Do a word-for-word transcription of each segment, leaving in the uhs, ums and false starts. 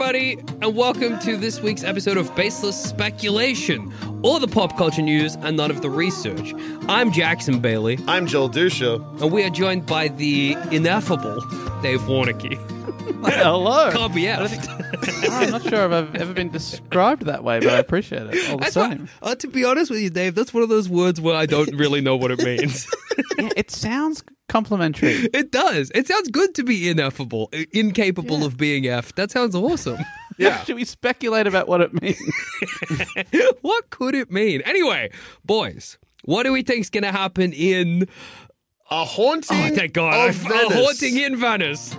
everybody, and welcome to this week's episode of Baseless Speculation, all the pop culture news and none of the research. I'm Jackson Bailey. I'm Joel Dusha. And we are joined by the ineffable Dave Warnicky. Hello. Can't be effed. I'm not sure if I've ever been described that way, but I appreciate it all the That's same. what, uh, to be honest with you, Dave, that's one of those words where I don't really know what it means. Yeah, it sounds complimentary. It does. It sounds good to be ineffable, i- incapable Yeah. of being effed. That sounds awesome. Yeah. Should we speculate about what it means? What could it mean? Anyway, boys, what do we think's going to happen in... A haunting Oh, thank God. of A Venice. haunting in Venice.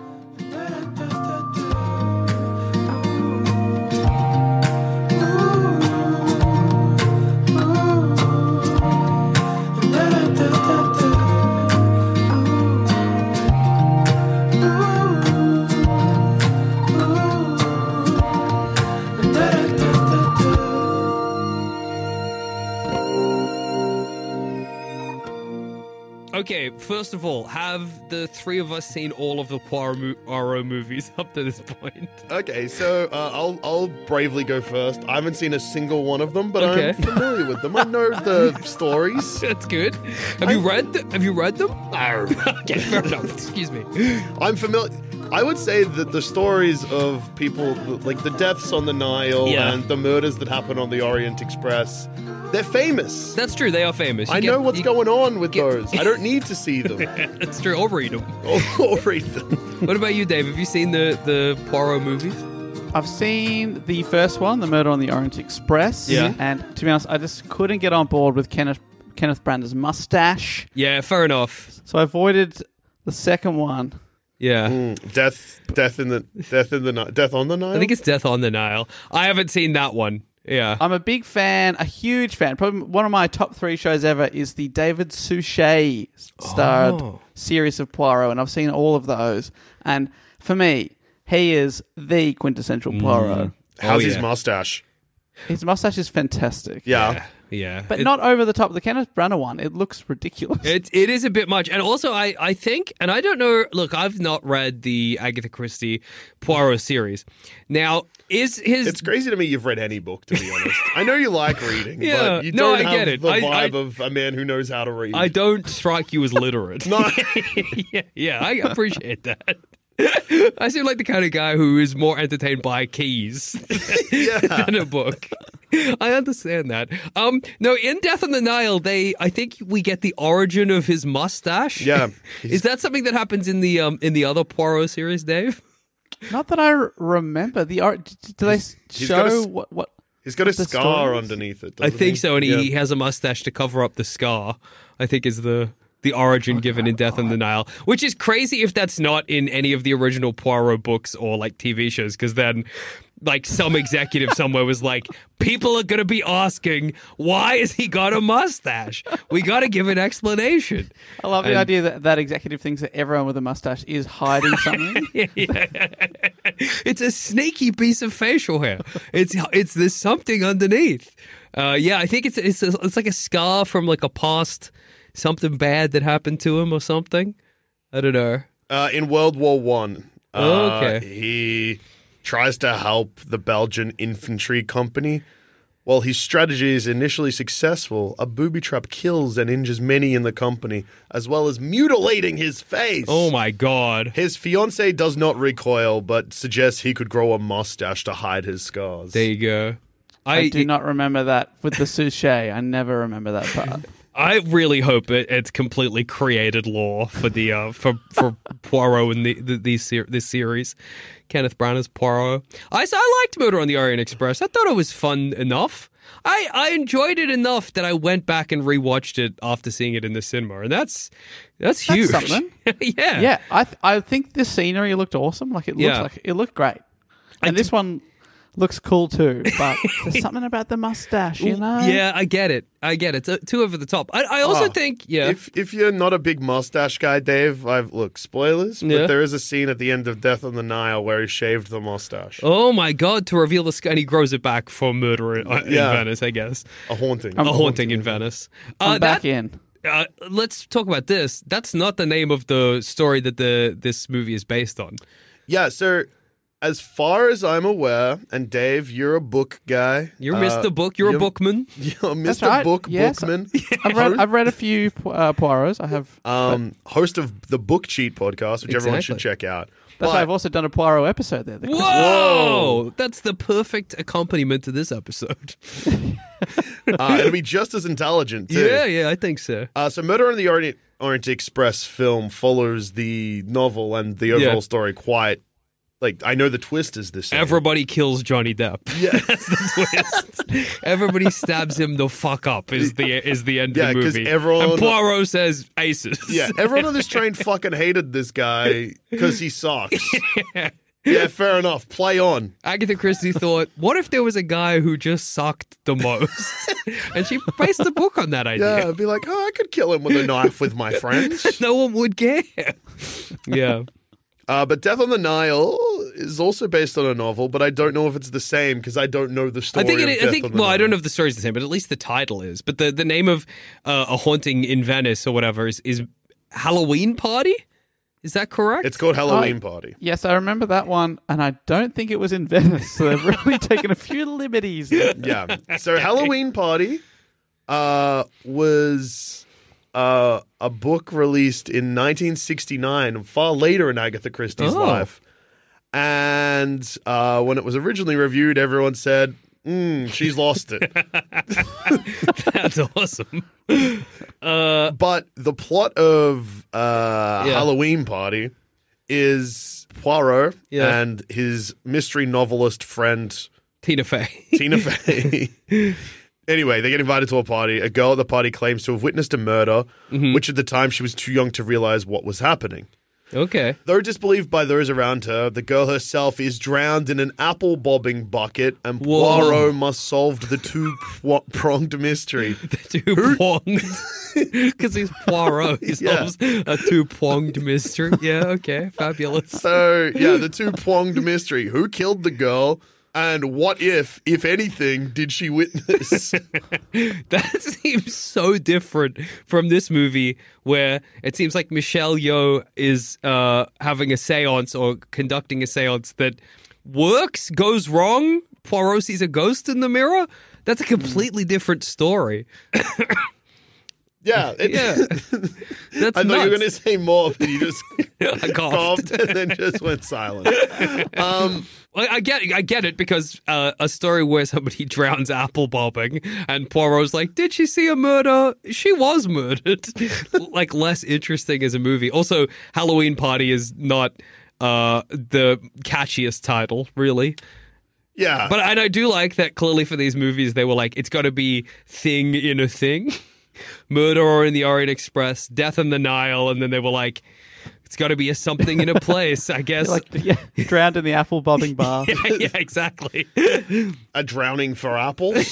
Okay, first of all, have the three of us seen all of the Poirot mo- Poirot movies up to this point? Okay, so uh, I'll I'll bravely go first. I haven't seen a single one of them, but Okay. I'm familiar with them. I know the stories. That's good. Have you read? Th- have you read them? Okay, fair enough. Excuse me. I'm familiar. I would say that the stories of people, like the deaths on the Nile Yeah. and the murders that happen on the Orient Express, they're famous. That's true. They are famous. You I get- know what's you- going on with get- those. I don't need to see them That's true. I'll read them. or, or read them. What about you, Dave? Have you seen the the Poirot movies? I've seen the first one, The Murder on the Orient Express. Yeah. And to be honest, I just couldn't get on board with Kenneth Kenneth Branagh's mustache. Yeah, fair enough. So I avoided the second one. Yeah. Mm, death, death in the death in the Ni- death on the Nile. I think it's Death on the Nile. I haven't seen that one. Yeah. I'm a big fan, a huge fan. Probably one of my top three shows ever is the David Suchet starred Oh. series of Poirot, and I've seen all of those. And for me, he is the quintessential Poirot. How's Oh, his yeah. mustache? His mustache is fantastic. Yeah. Yeah. Yeah. But It- not over the top. The Kenneth Branagh one, it looks ridiculous. It it is a bit much, and also I, I think, and I don't know. Look, I've not read the Agatha Christie Poirot series. Now, is his It's crazy to me you've read any book, to be honest. I know you like reading, Yeah, but you no, don't I have get it. the I- vibe I- of a man who knows how to read. I don't strike you as literate. No. yeah, yeah, I appreciate that. I seem like the kind of guy who is more entertained by keys Yeah. than a book. I understand that. Um, no, in Death on the Nile, they I think we get the origin of his mustache. Yeah. Is that something that happens in the um in the other Poirot series, Dave? Not that I r- remember. The art. Do they s he's got a show s- what? what He's got a the scar stories? underneath it. I doesn't think he? so, and he Yeah. has a mustache to cover up the scar. I think is the the origin given in Death on the Nile, which is crazy if that's not in any of the original Poirot books or like T V shows, because then like some executive somewhere was like, people are going to be asking, why has he got a mustache? We got to give an explanation. I love the And- idea that that executive thinks that everyone with a mustache is hiding something. It's a sneaky piece of facial hair. It's it's there's something underneath. Uh, yeah, I think it's it's a, it's like a scar from like a past something bad that happened to him or something. I don't know. Uh, in World War One, Oh, uh, okay. he tries to help the Belgian infantry company. While his strategy is initially successful, a booby trap kills and injures many in the company, as well as mutilating his face. Oh my god. His fiancée does not recoil, but suggests he could grow a mustache to hide his scars. There you go. I, do not remember that with the Suchet. I never remember that part. I really hope it, it's completely created lore for the uh, for for Poirot in the, the these ser- this series. Kenneth Branagh's Poirot. I s- I liked Murder on the Orient Express. I thought it was fun enough. I, I enjoyed it enough that I went back and rewatched it after seeing it in the cinema, and that's that's That's huge. something. yeah, Yeah, I th- I think the scenery looked awesome. Like it looked Yeah. like it looked great, and this one looks cool too. But there's something about the mustache, you know. Yeah, I get it. I get it. It's too over the top. I, I also Oh, think, yeah. If if you're not a big mustache guy, Dave, I've look spoilers, but Yeah. there is a scene at the end of Death on the Nile where he shaved the mustache. Oh my god! To reveal the sky, and he grows it back for murder in, uh, in Yeah. Venice, I guess. A haunting. A haunting in Venice. I'm Uh, back that- in. Uh, let's talk about this. That's not the name of the story that the this movie is based on. Yeah, so as far as I'm aware, and Dave, you're a book guy. You're uh, Mister Book. You're, a bookman. You're That's Mister right. Book Yes. Bookman. I've read, I've read a few uh, Poirots. I have. um, host of the Book Cheat podcast, which everyone should Exactly. check out. That's But- why I've also done a Poirot episode there. The Whoa! Christmas- Whoa! That's the perfect accompaniment to this episode. uh, it'll be just as intelligent, too. Yeah, yeah, I think so. Uh, so Murder on the Orient, Orient Express film follows the novel and the overall Yeah. story quite... Like, I know the twist is the same. Everybody kills Johnny Depp. Yeah. That's the twist. Everybody stabs him the fuck up is the is the end Yeah, of the 'cause movie. everyone- and Poirot says aces. Yeah, everyone on this train fucking hated this guy because he sucks. Yeah, fair enough. Play on. Agatha Christie thought, what if there was a guy who just sucked the most? And she based the book on that idea. Yeah, I'd be like, oh, I could kill him with a knife with my friends. No one would care. Yeah. Uh, but Death on the Nile is also based on a novel, but I don't know if it's the same because I don't know the story. I think it, of I Death think on the well, I Nile. don't know if the story's the same, but at least the title is. But the, the name of uh, a haunting in Venice or whatever is, is Halloween Party? Is that correct? It's called Halloween Oh, Party. Yes, I remember that one, and I don't think it was in Venice. So they've really taken a few liberties. there. Yeah. So Halloween Party uh, was uh, a book released in nineteen sixty-nine, far later in Agatha Christie's Oh. life. And uh, when it was originally reviewed, everyone said, mm, she's lost it. That's awesome. Uh, But the plot of uh, Yeah. Halloween Party is Poirot Yeah. and his mystery novelist friend Tina Fey. Tina Fey. Anyway, they get invited to a party. A girl at the party claims to have witnessed a murder, Mm-hmm. which at the time she was too young to realize what was happening. Okay. Though disbelieved by those around her, the girl herself is drowned in an apple bobbing bucket, and Whoa. Poirot must solve the two-pronged mystery. Two pronged. Because he's Poirot. He Yeah. solves a two pronged mystery. Yeah, okay. Fabulous. So, yeah, the two-pronged mystery. Who killed the girl? And what if, if anything, did she witness? That seems so different from this movie where it seems like Michelle Yeoh is uh, having a seance or conducting a seance that works, goes wrong. Poirot sees a ghost in the mirror. That's a completely different story. Yeah. It, Yeah. That's I thought you were going to nuts. say more, but you just I coughed. coughed and then just went silent. Um, I I get, I get it because uh, a story where somebody drowns apple bobbing, and Poirot's like, "Did she see a murder? She was murdered." Like less interesting as a movie. Also, Halloween Party is not uh, the catchiest title, really. yeah. But and I do like that. Clearly, for these movies, they were like, "It's got to be thing in a thing." Murder in the Orient Express, Death on the Nile, and then they were like, it's got to be a something in a place, I guess. Like yeah, drowned in the apple bobbing bath. yeah, yeah, exactly. A drowning for apples.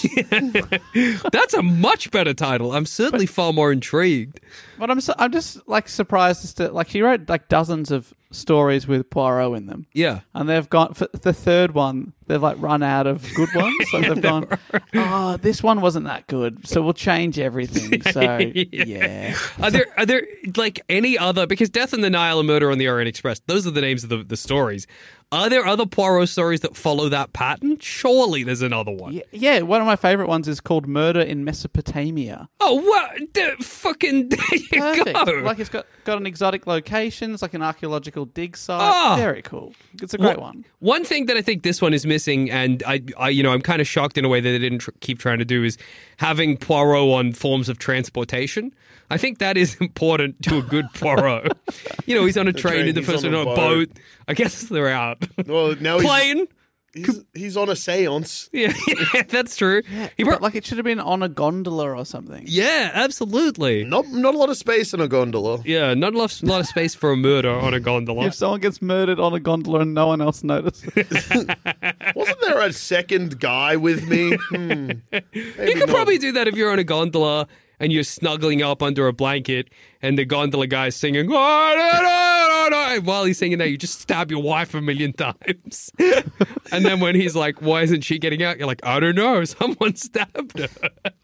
That's a much better title. I'm certainly far more intrigued. But I'm so, I'm just like surprised as to like she wrote like dozens of stories with Poirot in them, Yeah. and they've gone for the third one. They've like run out of good ones, so they've gone. Oh, this one wasn't that good, so we'll change everything. So yeah, Are there are there like any other, because Death on the Nile and Murder on the Orient Express, those are the names of the, the stories. Are there other Poirot stories that follow that pattern? Surely there's another one. yeah, yeah. One of my favorite ones is called Murder in Mesopotamia. Oh, what? The fucking there you Perfect. go. Like it's got got an exotic location. It's like an archaeological dig site. Ah. Very cool. It's a great Well, one. One thing that I think this one is missing, and I, I you know, I'm kind of shocked in a way that they didn't tr- keep trying to do, is having Poirot on forms of transportation. I think that is important to a good Poirot. You know, he's on a train, train, in the he's first on one, a on a boat. boat. I guess they're out. Well, now he's, Plane. he's, he's on a seance. Yeah, yeah, that's true. He But brought, like it should have been on a gondola or something. yeah, absolutely. Not not a lot of space in a gondola. Yeah, not a lot, lot of space for a murder on a gondola. If someone gets murdered on a gondola and no one else notices, Wasn't there a second guy with me? Hmm. You could probably do that if you're on a gondola and you're snuggling up under a blanket and the gondola guy's singing, "Oh, no, no, no, no," time. While he's singing that, you just stab your wife a million times. And then when he's like, why isn't she getting out? You're like, I don't know. Someone stabbed her.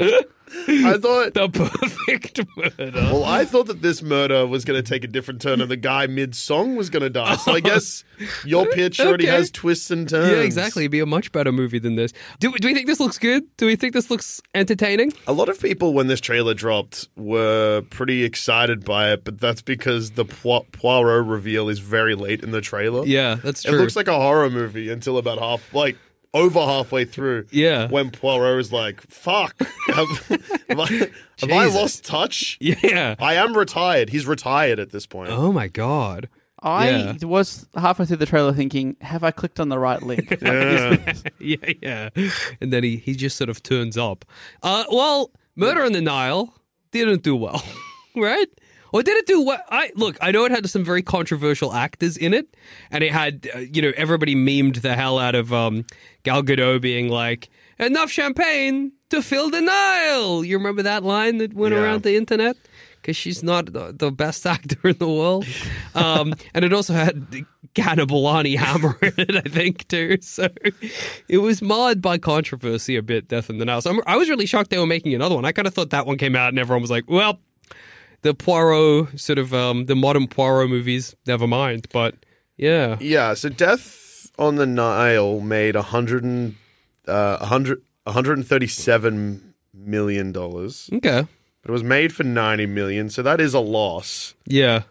I thought The perfect murder. Well, I thought that this murder was going to take a different turn and the guy mid-song was going to die. So I guess your pitch already Okay. has twists and turns. Yeah, exactly. It'd be a much better movie than this. Do, do we think this looks good? Do we think this looks entertaining? A lot of people, when this trailer dropped, were pretty excited by it, but that's because the Poi- Poirot reveal is very late in the trailer. Yeah, that's It true. looks like a horror movie until about half, like, over halfway through. Yeah. When Poirot is like, fuck, have, have, I, have I Jesus. lost touch? Yeah. I am retired. He's retired at this point. Oh my god. I Yeah. was halfway through the trailer thinking, have I clicked on the right link? Like, Yeah. is this- Yeah, yeah. And then he, he just sort of turns up. Uh, well, Murder on the Nile didn't do well, right? Or did it do well? I look, I know it had some very controversial actors in it, and it had, uh, you know, everybody memed the hell out of um, Gal Gadot being like, enough champagne to fill the Nile. You remember that line that went Yeah. around the internet? Because she's not the, the best actor in the world. Um, and it also had Cannibal Hammer in it, I think, too. So it was marred by controversy a bit, Death in the Nile. So I'm, I was really shocked they were making another one. I kind of thought that one came out and everyone was like, well, the Poirot, sort of um, the modern Poirot movies, never mind. But yeah. Yeah, so Death on the Nile made one hundred, and, uh, one hundred, one hundred thirty-seven million dollars. Okay. But it was made for ninety million dollars, so that is a loss. Yeah.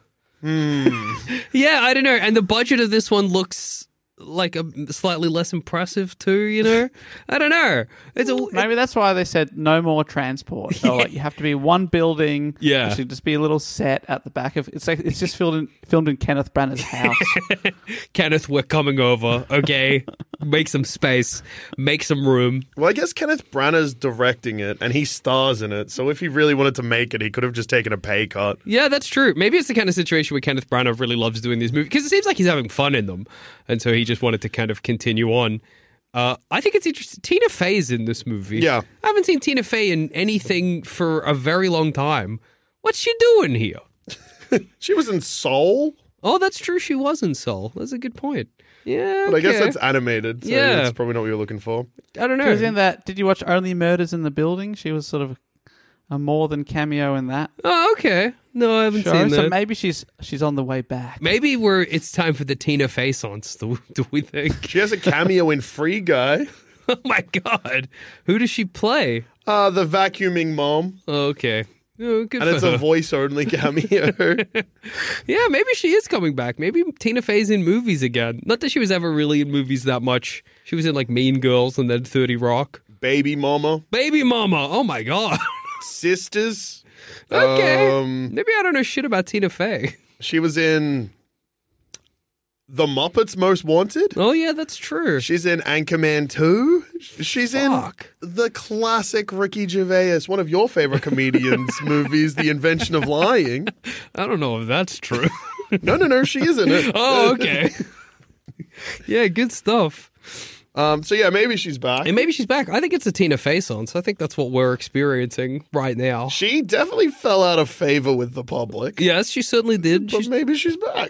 Hmm. Yeah, I don't know. And the budget of this one looks like a slightly less impressive too, you know? I don't know. It's a Maybe that's why they said no more transport. So like, you have to be one building. Yeah. It should just be a little set at the back of. It's like it's just filmed in, filmed in Kenneth Branagh's house. Kenneth, we're coming over. Okay. Make some space. Make some room. Well, I guess Kenneth Branagh's directing it, and he stars in it, so if he really wanted to make it, he could have just taken a pay cut. Yeah, that's true. Maybe it's the kind of situation where Kenneth Branagh really loves doing these movies because it seems like he's having fun in them. And so he just wanted to kind of continue on. Uh, I think it's interesting. Tina Fey's in this movie. Yeah. I haven't seen Tina Fey in anything for a very long time. What's she doing here? She was in Soul, Oh, that's true. She was in Soul. That's a good point. Yeah. but I guess okay. that's animated, so Yeah. that's probably not what you're looking for. I don't She was know. in that. Did you watch Only Murders in the Building? She was sort of a more than cameo in that Oh, okay. No, I haven't show. seen So that. maybe she's she's on the way back. Maybe we're. It's time for the Tina Fey songs. Do, do we think? She has a cameo in Free Guy, Oh my God! Who does she play? uh, the vacuuming mom, Oh, okay. Oh, good and for it's her. a voice-only cameo. Yeah, maybe she is coming back. Maybe Tina Fey's in movies again. Not that she was ever really in movies that much. She was in like Mean Girls and then thirty Rock. Baby Mama, Baby Mama. Oh my God. Sisters. Okay. Um, Maybe I don't know shit about Tina Fey. she was in The Muppets Most Wanted. Oh yeah, that's true. She's in Anchorman two. She's Fuck. in the classic Ricky Gervais, one of your favorite comedians' movies, The Invention of Lying. I don't know if that's true. No, no, no, she is in it. Oh, okay. Yeah, good stuff. Um, so yeah, maybe she's back. And maybe she's back. I think it's a Tina Fey song, so I think that's what we're experiencing right now. She definitely fell out of favor with the public. Yes, she certainly did. But She's, maybe she's back.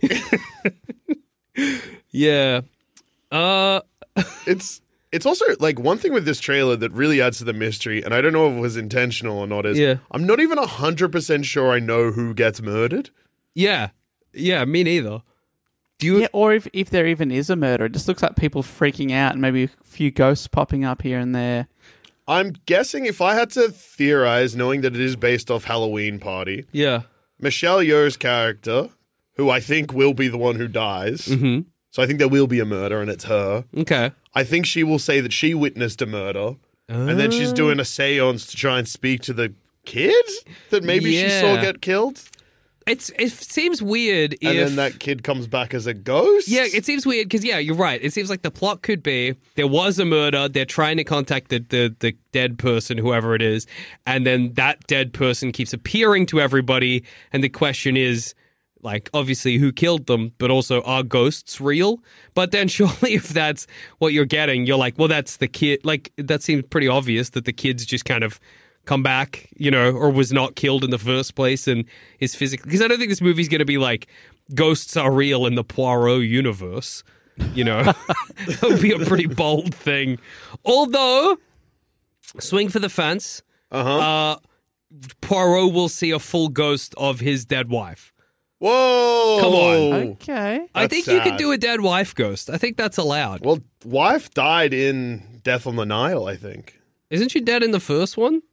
yeah. Uh, it's it's also like one thing with this trailer that really adds to the mystery, and I don't know if it was intentional or not, is Yeah. I'm not even one hundred percent sure I know who gets murdered. yeah. Yeah, me neither. Do you? Yeah, or if, if there even is a murder, it just looks like people freaking out and maybe a few ghosts popping up here and there. I'm guessing if I had to theorize, knowing that it is based off Halloween Party, Yeah. Michelle Yeoh's character, who I think will be the one who dies, Mm-hmm. so I think there will be a murder and it's her. Okay. I think she will say that she witnessed a murder, and then she's doing a seance to try and speak to the kid that maybe she saw Yeah. get killed. It's it seems weird And if then that kid comes back as a ghost? yeah, it seems weird because yeah, you're right. It seems like the plot could be there was a murder. They're trying to contact the, the the dead person, whoever it is, and then that dead person keeps appearing to everybody. And the question is, like, obviously, who killed them? But also, are ghosts real? But then, surely, if that's what you're getting, you're like, well, that's the kid. Like, that seems pretty obvious that the kid's just kind of come back, you know, or was not killed in the first place and is physically... Because I don't think this movie's going to be like, ghosts are real in the Poirot universe. You know, that would be a pretty bold thing. Although, swing for the fence, Uh-huh. uh, Poirot will see a full ghost of his dead wife. Whoa. Come on. Okay. I That's think you could sad. do a dead wife ghost. I think that's allowed. Well, wife died in Death on the Nile, I think. Isn't she dead in the first one?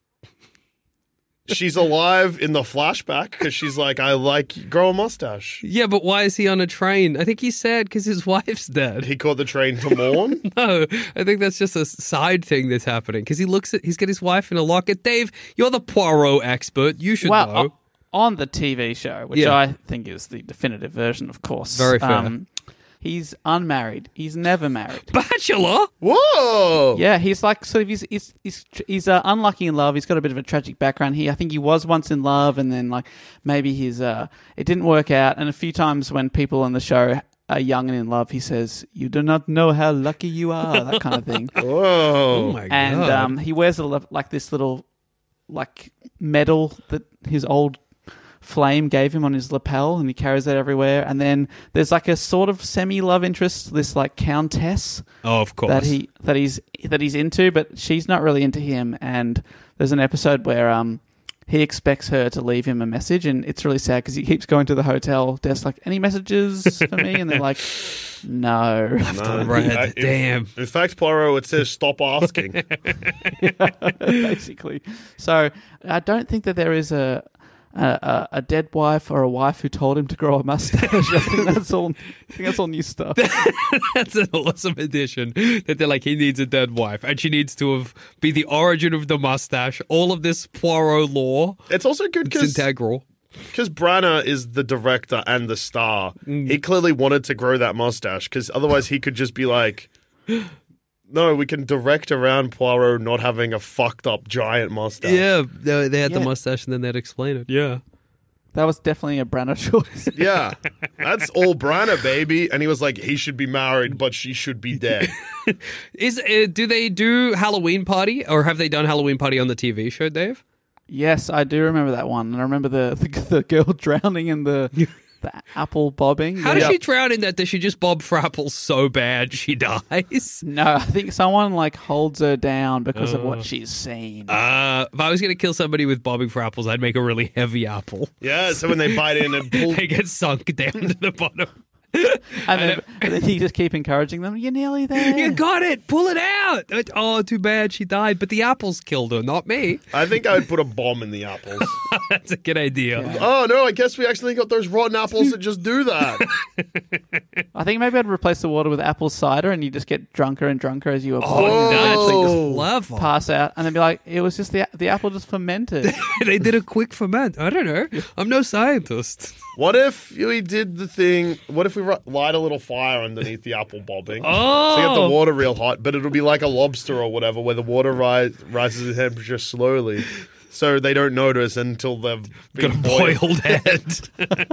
She's alive in the flashback because she's like, I like grow a mustache. Yeah, but why is he on a train? I think he's sad because his wife's dead. He caught the train to mourn. No, I think that's just a side thing that's happening because he looks at, he's got his wife in a locket. Dave, you're the Poirot expert. You should Well, know. o- on the T V show, which Yeah. I think is the definitive version, of course. Very fair. He's unmarried. He's never married. Bachelor? Whoa. Yeah, he's like sort of he's he's he's, he's uh, unlucky in love. He's got a bit of a tragic background. He I think he was once in love, and then like maybe his uh it didn't work out. And a few times when people on the show are young and in love, he says, "You do not know how lucky you are," that kind of thing. Whoa. Oh my And god. um, he wears a, li- like this little like medal that his old flame gave him on his lapel, and he carries that everywhere. And then there's like a sort of semi love interest, this like countess oh, of course. that he that he's that he's into, but she's not really into him. And there's an episode where um he expects her to leave him a message, and it's really sad because he keeps going to the hotel desk like, "Any messages for me?" And they're like, "No." No. Red. I- in- Damn. In fact, Poirot, it says stop asking. Basically. So I don't think that there is a, a a dead wife or a wife who told him to grow a mustache. I think that's all. I think that's all new stuff. That's an awesome addition. That they're like, he needs a dead wife, and she needs to have be the origin of the mustache. All of this Poirot lore. It's also good It's because integral. because Branagh is the director and the star. Mm. He clearly wanted to grow that mustache because otherwise he could just be like, no, we can direct around Poirot not having a fucked up giant mustache. Yeah, they, they had the Yeah. mustache, and then they'd explain it. Yeah. That was definitely a Branagh choice. Yeah, that's all Branagh, baby. And he was like, he should be married, but she should be dead. Is uh, do they do Halloween Party, or have they done Halloween Party on the T V show, Dave? Yes, I do remember that one, and I remember the the, the girl drowning in the the apple bobbing. How Yeah. does she drown in that? Does she just bob for apples so bad she dies? No, I think someone like holds her down because of what she's seen. Uh, if I was going to kill somebody with bobbing for apples, I'd make a really heavy apple. Yeah, so when they bite in and pull. They get sunk down to the bottom. and, then, and then you just keep encouraging them. You're nearly there. You got it. Pull it out. Oh, too bad she died. But the apples killed her, not me. I think I would put a bomb in the apples. That's a good idea. Oh, no, I guess we actually got those rotten apples that just do that. I think maybe I'd replace the water with apple cider, and you just get drunker and drunker as you apply. Oh, and that's eventually just clever. pass out, and then be like, "It was just the the apple just fermented." They did a quick ferment. I don't know. I'm no scientist. What if we did the thing? What if we ri- light a little fire underneath the apple bobbing? Oh. So you get the water real hot, but it'll be like a lobster or whatever, where the water rise, rises in temperature slowly. So they don't notice until they've Got a been boiled. boiled head.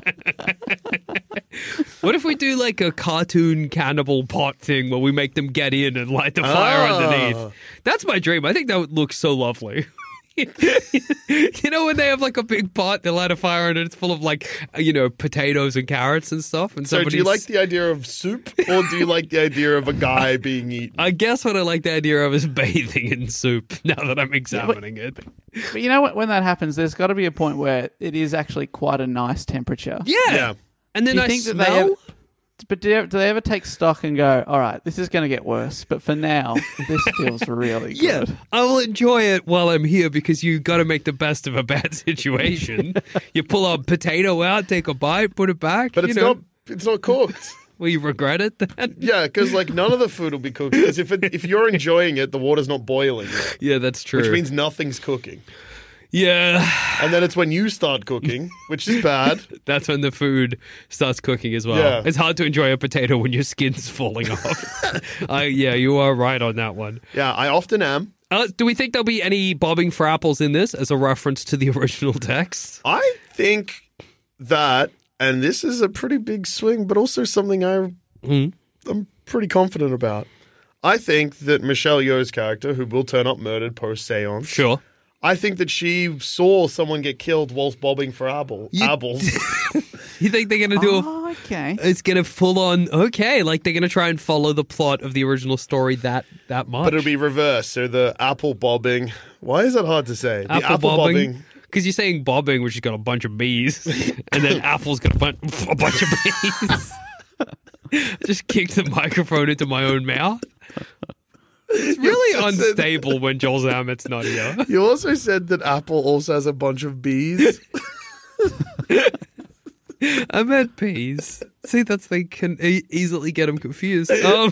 What if we do like a cartoon cannibal pot thing where we make them get in and light the fire Ah. underneath? That's my dream. I think that would look so lovely. You know when they have like a big pot, they light a fire and it's full of like, you know, potatoes and carrots and stuff. And So do you somebody's- like the idea of soup, or do you like the idea of a guy being eaten? I guess what I like the idea of is bathing in soup. Now that I'm examining it. But you know what? When that happens, there's got to be a point where it is actually quite a nice temperature. Yeah. Yeah. And then Do you I think that they smell. ever- But do, they- do they ever take stock and go, "All right, this is going to get worse, but for now, this feels really good." Yeah, I will enjoy it while I'm here because you got to make the best of a bad situation. You pull a potato out, take a bite, put it back. But you it's know. not. It's not cooked. Will you regret it then? Yeah, because like none of the food will be cooked. Because if it, if you're enjoying it, the water's not boiling yet, Yeah, that's true. which means nothing's cooking. yeah, And then it's when you start cooking, which is bad. that's when the food starts cooking as well. Yeah. It's hard to enjoy a potato when your skin's falling off. I, yeah, you are right on that one. Yeah, I often am. Uh, do we think there'll be any bobbing for apples in this as a reference to the original text? I think that, and this is a pretty big swing, but also something I, Mhm. I'm pretty confident about. I think that Michelle Yeoh's character, who will turn up murdered post seance, Sure. I think that she saw someone get killed whilst bobbing for apple, You- apples. You think they're gonna do a? Oh, okay. It's gonna full on okay, like they're gonna try and follow the plot of the original story that that much. But it'll be reversed. So the apple bobbing. Why is that hard to say? The apple, apple bobbing. bobbing. Because you're saying bobbing, which has got a bunch of bees, and then Apple's got a, bun- a bunch of bees. Just kicked the microphone into my own mouth. It's really unstable when Joel Zammett's not here. You also said that Apple also has a bunch of bees. I meant peas. See, that's they can e- easily get them confused. Um,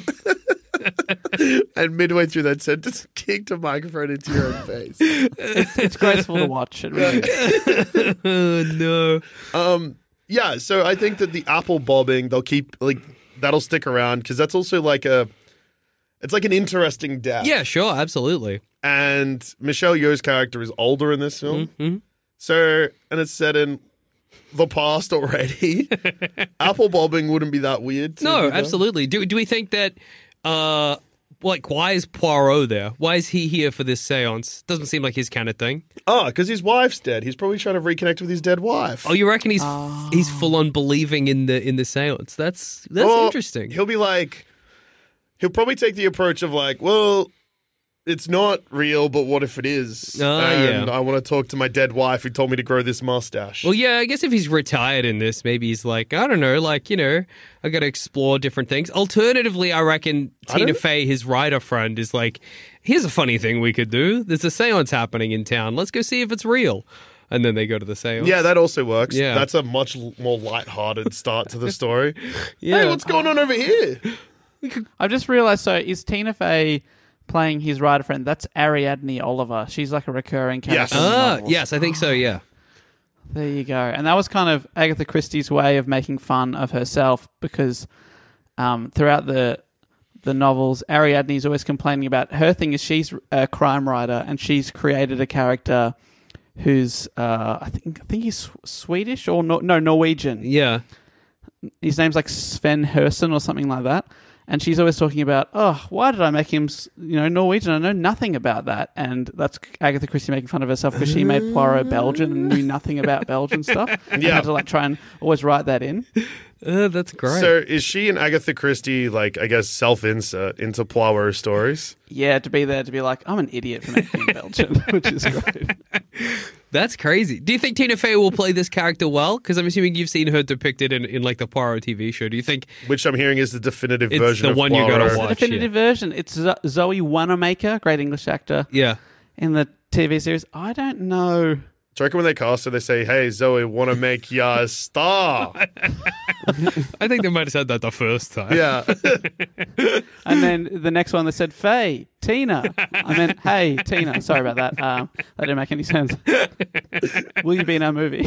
And midway through that sentence, kicked a microphone into your own face. It's, it's graceful to watch. It really is. oh no. Um, yeah, so I think that the apple bobbing, they'll keep, like, that'll stick around because that's also like a, it's like an interesting death. Yeah, sure, absolutely. And Michelle Yeoh's character is older in this film. Mhm. So, and it's set in the past already. Apple bobbing wouldn't be that weird. to No, do that. absolutely. Do do we think that, uh, like, why is Poirot there? Why is he here for this seance? Doesn't seem like his kind of thing. Oh, because his wife's dead. He's probably trying to reconnect with his dead wife. Oh, you reckon he's Oh. he's full on believing in the in the seance? That's that's Or interesting. He'll be like, he'll probably take the approach of like, well, it's not real, but what if it is? Ah, and yeah. I want to talk to my dead wife who told me to grow this mustache. Well, yeah, I guess if he's retired in this, maybe he's like, I don't know, like, you know, I got to explore different things. Alternatively, I reckon I Tina don't- Fey, his writer friend, is like, here's a funny thing we could do. There's a seance happening in town. Let's go see if it's real. And then they go to the seance. Yeah, that also works. Yeah. That's a much l- more light-hearted start to the story. Yeah. Hey, what's going on over here? I've just realised. So is Tina Fey playing his writer friend? That's Ariadne Oliver. She's like a recurring character. Yes. in the Ah, novels. yes, I think so, yeah. There you go. And that was kind of Agatha Christie's way of making fun of herself because um, throughout the the novels, Ariadne's always complaining about her thing is she's a crime writer and she's created a character who's uh, I think I think he's Sw- Swedish or no, no Norwegian. Yeah. His name's like Sven Hersen or something like that. And she's always talking about, oh, why did I make him, s- you know, Norwegian? I know nothing about that. And that's Agatha Christie making fun of herself because she made Poirot Belgian and knew nothing about Belgian stuff. And Yeah. had to like try and always write that in. Uh, that's great. So is she and Agatha Christie, like, I guess, self-insert into Poirot stories? Yeah, to be there to be like, I'm an idiot for making him Belgian, which is great. That's crazy. Do you think Tina Fey will play this character well? Because I'm assuming you've seen her depicted in, in like the Poirot T V show. Do you think Which I'm hearing is the definitive It's version the of one you gotta Poirot. watch. The definitive version. It's Zo- Zoe Wanamaker, great English actor, yeah. in the T V series. I don't know. Do you reckon when they cast her, they say, hey, Zoe, want to make ya a star? I think they might have said that the first time. Yeah. And then the next one, they said, Faye, Tina. I meant, hey, Tina. Sorry about that. Um, that didn't make any sense. Will you be in our movie?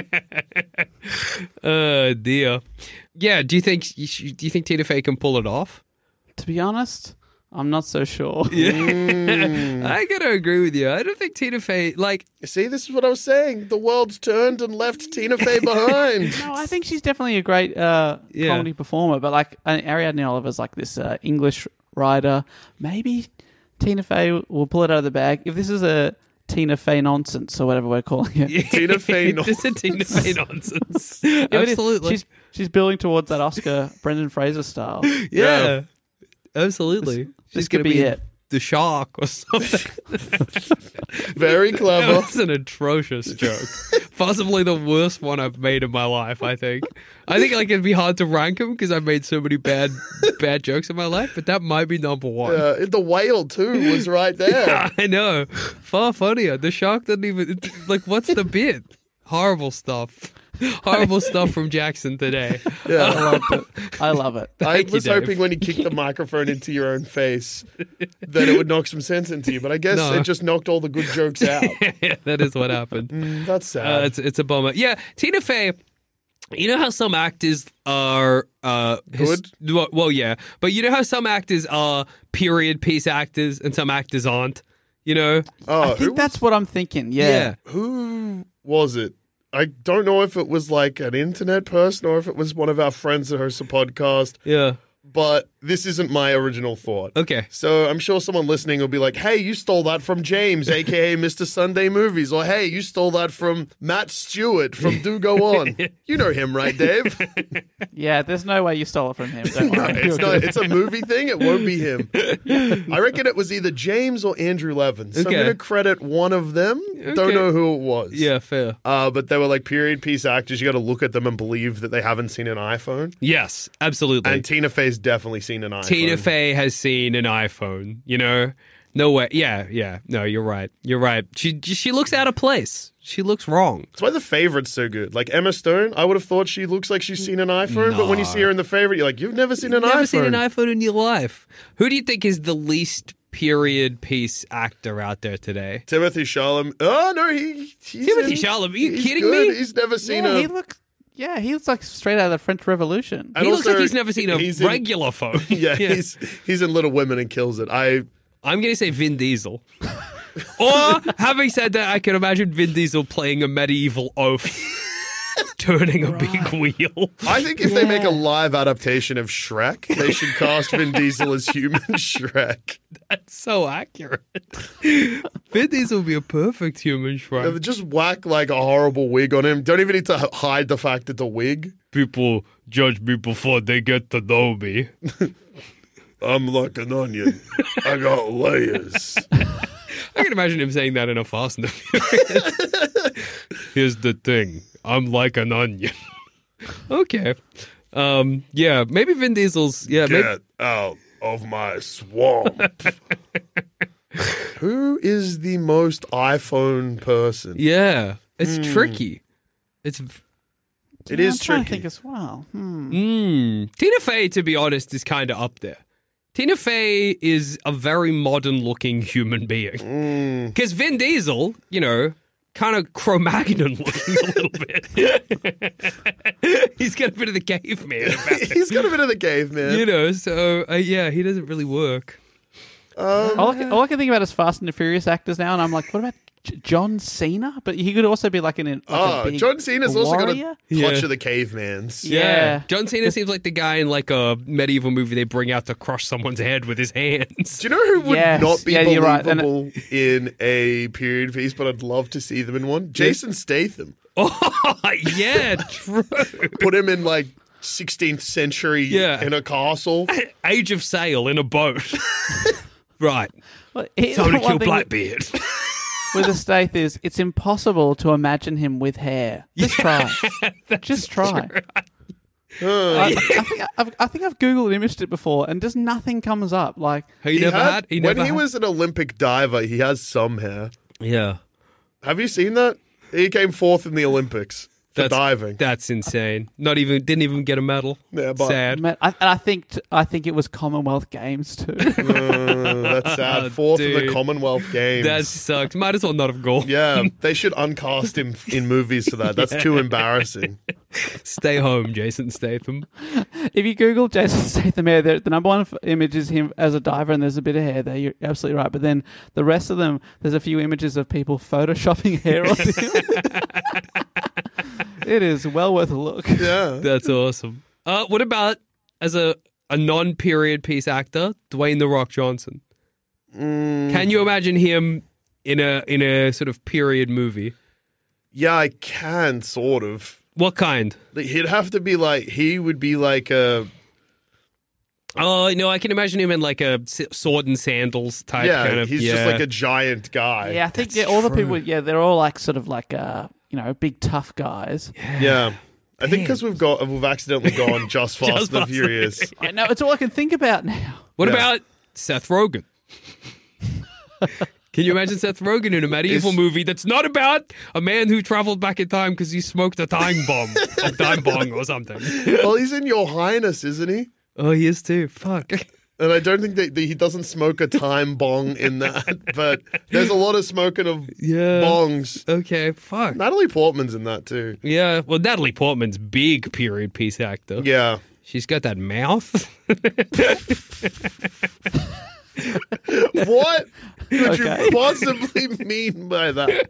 Oh dear. Yeah. Do you think you sh- do you think Tina Fey can pull it off? To be honest, I'm not so sure. Mm. I gotta agree with you. I don't think Tina Fey like. See, this is what I was saying. The world's turned and left Tina Fey behind. No, I think she's definitely a great uh, Yeah. comedy performer. But like uh, Ariadne Oliver's like this uh, English writer. Maybe Tina Fey will pull it out of the bag. If this is a Tina Fey nonsense or whatever we're calling it. Tina Fey Just a Tina Fey nonsense. If it is, Absolutely. she's she's building towards that Oscar Brendan Fraser style. yeah. Absolutely. This She's could gonna be be it. the shark or something. Very That clever. was an atrocious joke. Possibly the worst one I've made in my life, I think. I think like it'd be hard to rank them because I've made so many bad bad jokes in my life, but that might be number one. Uh, the whale, too, was right there. I know. Far funnier. The shark didn't even it's like what's the bit? Horrible stuff. Horrible stuff from Jackson today. I Yeah. love it. I love it. I Thank you, was Dave. hoping when you kicked the microphone into your own face that it would knock some sense into you, but I guess No. it just knocked all the good jokes out. Yeah, that is what happened. Mm, that's sad. Uh, it's it's a bummer. Yeah, Tina Fey. You know how some actors are uh his- Good? well, well, yeah, but you know how some actors are period piece actors and some actors aren't. You know, oh, I who, think that's what I'm thinking. Yeah. who was it? I don't know if it was like an internet person or if it was one of our friends that hosts a podcast, yeah, but this isn't my original thought. Okay. So I'm sure someone listening will be like, hey, you stole that from James, a k a. Mister Sunday Movies. Or, hey, you stole that from Matt Stewart from Do Go On. You know him, right, Dave? Yeah, there's no way you stole it from him. Don't No, worry. it's not. It's a movie thing. It won't be him. I reckon it was either James or Andrew Levin. So Okay. I'm going to credit one of them. Don't know who it was. Yeah, fair. Uh, but they were like period piece actors. You got to look at them and believe that they haven't seen an iPhone. Yes, absolutely. And Tina Fey's definitely seen an iPhone. Tina Fey has seen an iPhone, you know? No way. Yeah, yeah. No, you're right. You're right. She she looks out of place. She looks wrong. That's why The Favourite's so good. Like Emma Stone, I would have thought she looks like she's seen an iPhone, but when you see her in The Favourite, you're like, you've never seen an Never iPhone. seen an iPhone in your life. Who do you think is the least period piece actor out there today? Timothy Chalamet. Oh, no, he... He's Timothy in- Chalamet, are you he's kidding good. me? He's never seen Yeah, a... he looks. Yeah, he looks like straight out of the French Revolution. And He looks also, like he's never seen a he's in- regular phone. yeah, he's he's in Little Women and kills it. I I'm going to say Vin Diesel. Or, having said that, I can imagine Vin Diesel playing a medieval oaf, turning a big wheel. I think if they make a Yeah. live adaptation of Shrek, they should cast Vin Diesel as human Shrek. That's so accurate. Vin Diesel would be a perfect human Yeah, Shrek. Just whack like a horrible wig on him. Don't even need to h- hide the fact it's a wig. People judge me before they get to know me. I'm like an onion. I got layers. I can imagine him saying that in a Fast and the Furious. Here's the thing. I'm like an onion. Okay. Um, yeah, maybe Vin Diesel's... Yeah, maybe, Get out of my swamp. Who is the most iPhone person? yeah. It's tricky. It's... It Yeah, is I'm trying to tricky. think as well. Hmm. Mm, Tina Fey, to be honest, is kind of up there. Tina Fey is a very modern-looking human being. Mm. Because Vin Diesel, you know, kind of Cro-Magnon looking a little bit. He's got a bit of the caveman about him. He's got a bit of the caveman. You know, so, uh, yeah, he doesn't really work. Um, All, I can, all I can think about is Fast and the Furious actors now, and I'm like, what about J- John Cena? But he could also be like an. Like oh, a big John Cena's also got a warrior? touch Yeah. of the caveman's. Yeah. John Cena seems like the guy in like a medieval movie they bring out to crush someone's head with his hands. Do you know who would Yes. not be Yeah, you're right. And- believable in a period piece, but I'd love to see them in one? Jason Statham. Oh, yeah, true. Put him in like sixteenth century Yeah. in a castle. Age of Sail in a boat. Right. Well, he- Time to one kill thing with- Blackbeard. With the Stath is, it's impossible to imagine him with hair. Just try. Just try. Uh, I, I think I've, I think I've Googled and imaged it before, and just nothing comes up. Like, He, never had, He when never he had. was an Olympic diver, he has some hair. Yeah. Have you seen that? He came fourth in the Olympics for That's, diving. That's insane. Not even didn't even get a medal. Yeah, but- Sad. man, I, and I think t- I think it was Commonwealth Games too. Uh, that's sad. Oh, Fourth in the dude. Commonwealth Games. That sucks. Might as well not have gone. Yeah, they should uncast him in movies for that. That's too embarrassing. Stay home, Jason Statham. If you Google Jason Statham hair, the, the number one f- image is him as a diver, and there's a bit of hair there. You're absolutely right. But then the rest of them, there's a few images of people photoshopping hair on him. It is well worth a look. Yeah. That's awesome. Uh, what about as a, a non-period piece actor, Dwayne The Rock Johnson? Mm, Can you imagine him in a in a sort of period movie? yeah, I can, sort of. What kind? He'd have to be like, he would be like a, Oh, no, I can imagine him in like a s- sword and sandals type yeah, kind of. he's yeah. just like a giant guy. Yeah, I think That's yeah, all the true. people, yeah, they're all like sort of like uh, you know, big tough guys. Yeah. I think because we've got, we've accidentally gone just Fast Just and Fast and Furious. I know it's all I can think about now. What Yeah. about Seth Rogen? Can you imagine Seth Rogen in a medieval Is- movie that's not about a man who traveled back in time because he smoked a time bomb, a time bong or something? Well, he's in Your Highness, isn't he? Oh, he is too. Fuck. And I don't think that that he doesn't smoke a time bong in that, but there's a lot of smoking of Yeah. bongs. Okay, fuck. Natalie Portman's in that too. Yeah, well, Natalie Portman's big period piece actor. Yeah. She's got that mouth. What could Okay. you possibly mean by that?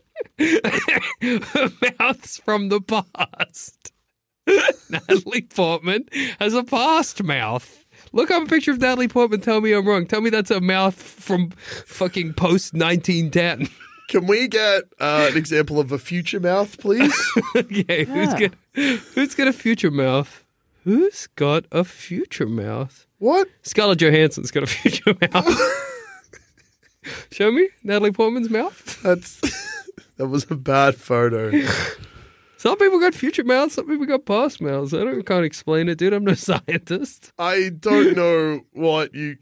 Mouths from the past. Natalie Portman has a past mouth. Look up a picture of Natalie Portman. Tell me I'm wrong. Tell me that's a mouth from fucking post nineteen ten. Can we get uh, an example of a future mouth, please? Okay, who's Yeah. got who's got a future mouth? Who's got a future mouth? What? Scarlett Johansson's got a future mouth. Show me Natalie Portman's mouth. That's that was a bad photo. Some people got future mouths, some people got past mouths. I don't can't explain it, dude. I'm no scientist. I don't know what you.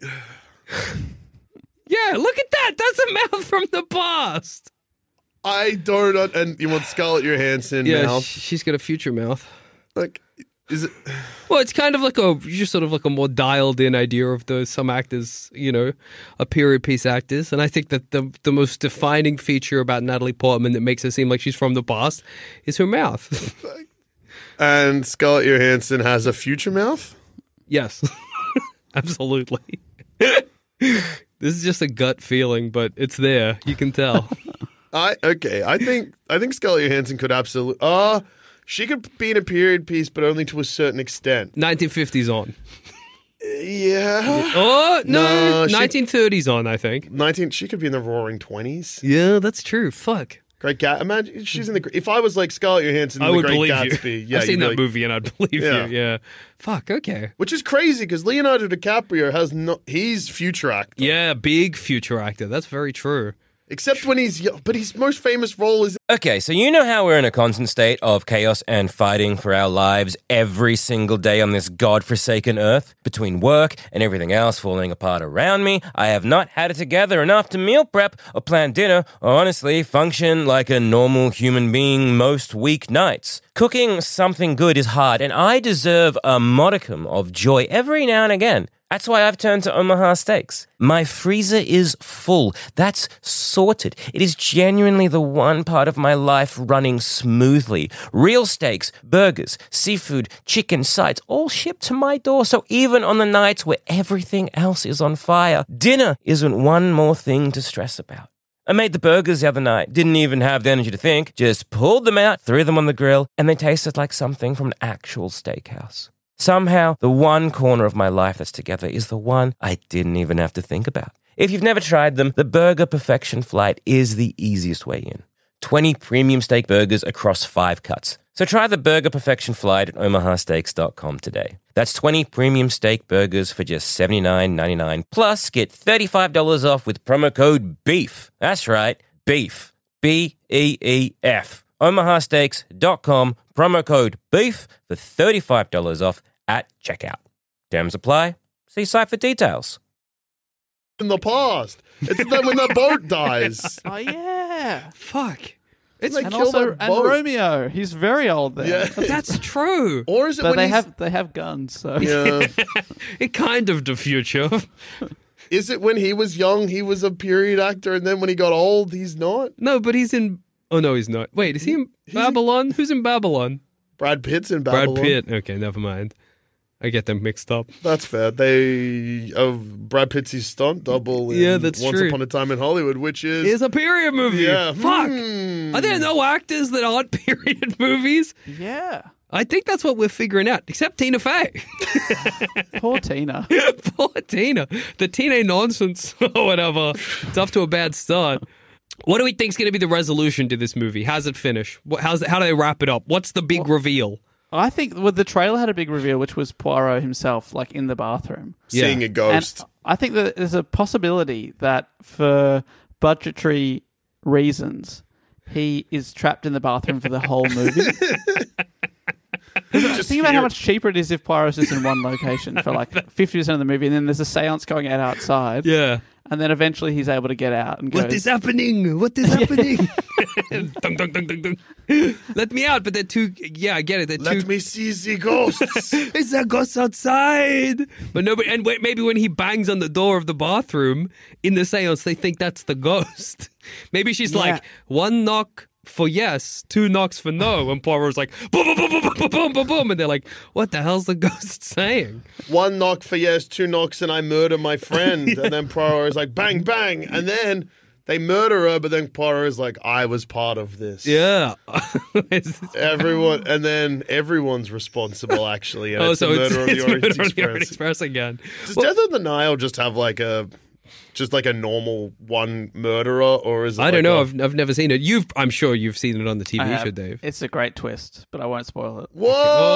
Yeah, look at that. That's a mouth from the past. I don't. un- And you want Scarlett Johansson Yeah, mouth? sh- she's got a future mouth. Like, is it? Well, it's kind of like a just sort of like a more dialed in idea of those some actors, you know, a period piece actors, and I think that the the most defining feature about Natalie Portman that makes her seem like she's from the past is her mouth. And Scarlett Johansson has a future mouth. Yes, absolutely. This is just a gut feeling, but it's there. You can tell. I okay. I think I think Scarlett Johansson could absolutely. Uh she could be in a period piece, but only to a certain extent. nineteen fifties on. Yeah. Oh no, No, she- nineteen thirties on. I think. Nineteen. She could be in the Roaring Twenties. Yeah, that's true. Fuck. Great Gat. Imagine she's in the. If I was like Scarlett Johansson in I the would Great believe Gatsby, you. yeah, I've seen you'd be that like- movie and I'd believe Yeah. you. Yeah. Fuck. Okay. Which is crazy because Leonardo DiCaprio has no. He's future actor. Yeah, big future actor. That's very true. Except when he's. yo- But his most famous role is. Okay, so you know how we're in a constant state of chaos and fighting for our lives every single day on this godforsaken earth? Between work and everything else falling apart around me, I have not had it together enough to meal prep or plan dinner or honestly function like a normal human being most weeknights. Cooking something good is hard, and I deserve a modicum of joy every now and again. That's why I've turned to Omaha Steaks. My freezer is full. That's sorted. It is genuinely the one part of my life running smoothly. Real steaks, burgers, seafood, chicken, sides, all shipped to my door. So even on the nights where everything else is on fire, dinner isn't one more thing to stress about. I made the burgers the other night, didn't even have the energy to think, just pulled them out, threw them on the grill, and they tasted like something from an actual steakhouse. Somehow, the one corner of my life that's together is the one I didn't even have to think about. If you've never tried them, the Burger Perfection Flight is the easiest way in. twenty premium steak burgers across five cuts. So try the Burger Perfection Flight at omaha steaks dot com today. That's twenty premium steak burgers for just seventy-nine ninety-nine. Plus, get thirty-five dollars off with promo code BEEF. That's right, BEEF. B E E F. omaha steaks dot com, promo code BEEF for thirty-five dollars off at checkout. Terms apply. See site for details. In the past. It's then when the boat dies. Oh yeah. Fuck. It's Like- And kill also that and boat. Romeo. He's very old there. Yeah. that's true. Or is it But when they he's, have they have guns, so Yeah. It kind of the future. Is it when he was young, he was a period actor, and then when he got old, he's not? No, but he's in. Oh no, he's not. Wait, is he in Babylon? Who's in Babylon? Brad Pitt's in Babylon. Brad Pitt. Okay, never mind. I get them mixed up. That's fair. They uh, Brad Pitt's his stunt double. In Yeah, that's Once true. Upon a Time in Hollywood, which is It's a period movie. yeah. Fuck. Hmm. Are there no actors that aren't period movies? yeah. I think that's what we're figuring out. Except Tina Fey. Poor Tina. Poor Tina. The teenage nonsense or whatever. It's off to a bad start. What do we think is going to be the resolution to this movie? How's it finish? What, how's how do they wrap it up? What's the big reveal? I think well, the trailer had a big reveal, which was Poirot himself, like in the bathroom. Seeing Yeah. a ghost. And I think that there's a possibility that for budgetary reasons, he is trapped in the bathroom for the whole movie. Just Think about hear- how much cheaper it is if Poirot's just in one location for like fifty percent of the movie, and then there's a seance going out outside, Yeah. and then eventually he's able to get out and What goes, is happening? What is happening? dun, dun, dun, dun, dun. Let me out, but they're too. Yeah, I get it. They're Let too. me see the ghosts. It's a ghost outside. But nobody. And wait, maybe when he bangs on the door of the bathroom in the seance, they think that's the ghost. Maybe she's Yeah. like one knock for yes, two knocks for no, and Poirot's like boom, boom, boom, boom, boom, boom, boom, boom, and they're like, what the hell's the ghost saying? One knock for yes, two knocks, and I murder my friend. And then Poirot is like, bang, bang. And then they murder her, but then Poirot's like, I was part of this. Yeah. Everyone, and then everyone's responsible, actually. And oh, it's so the murder it's, of the it's Orient Murder of the Express. Orient Express again. Does Well, Death on the Nile just have like a, just like a normal one murderer, or is it I like don't know. a- I've I've never seen it. You've I'm sure you've seen it on the T V I have. show, Dave. It's a great twist, but I won't spoil it. Whoa!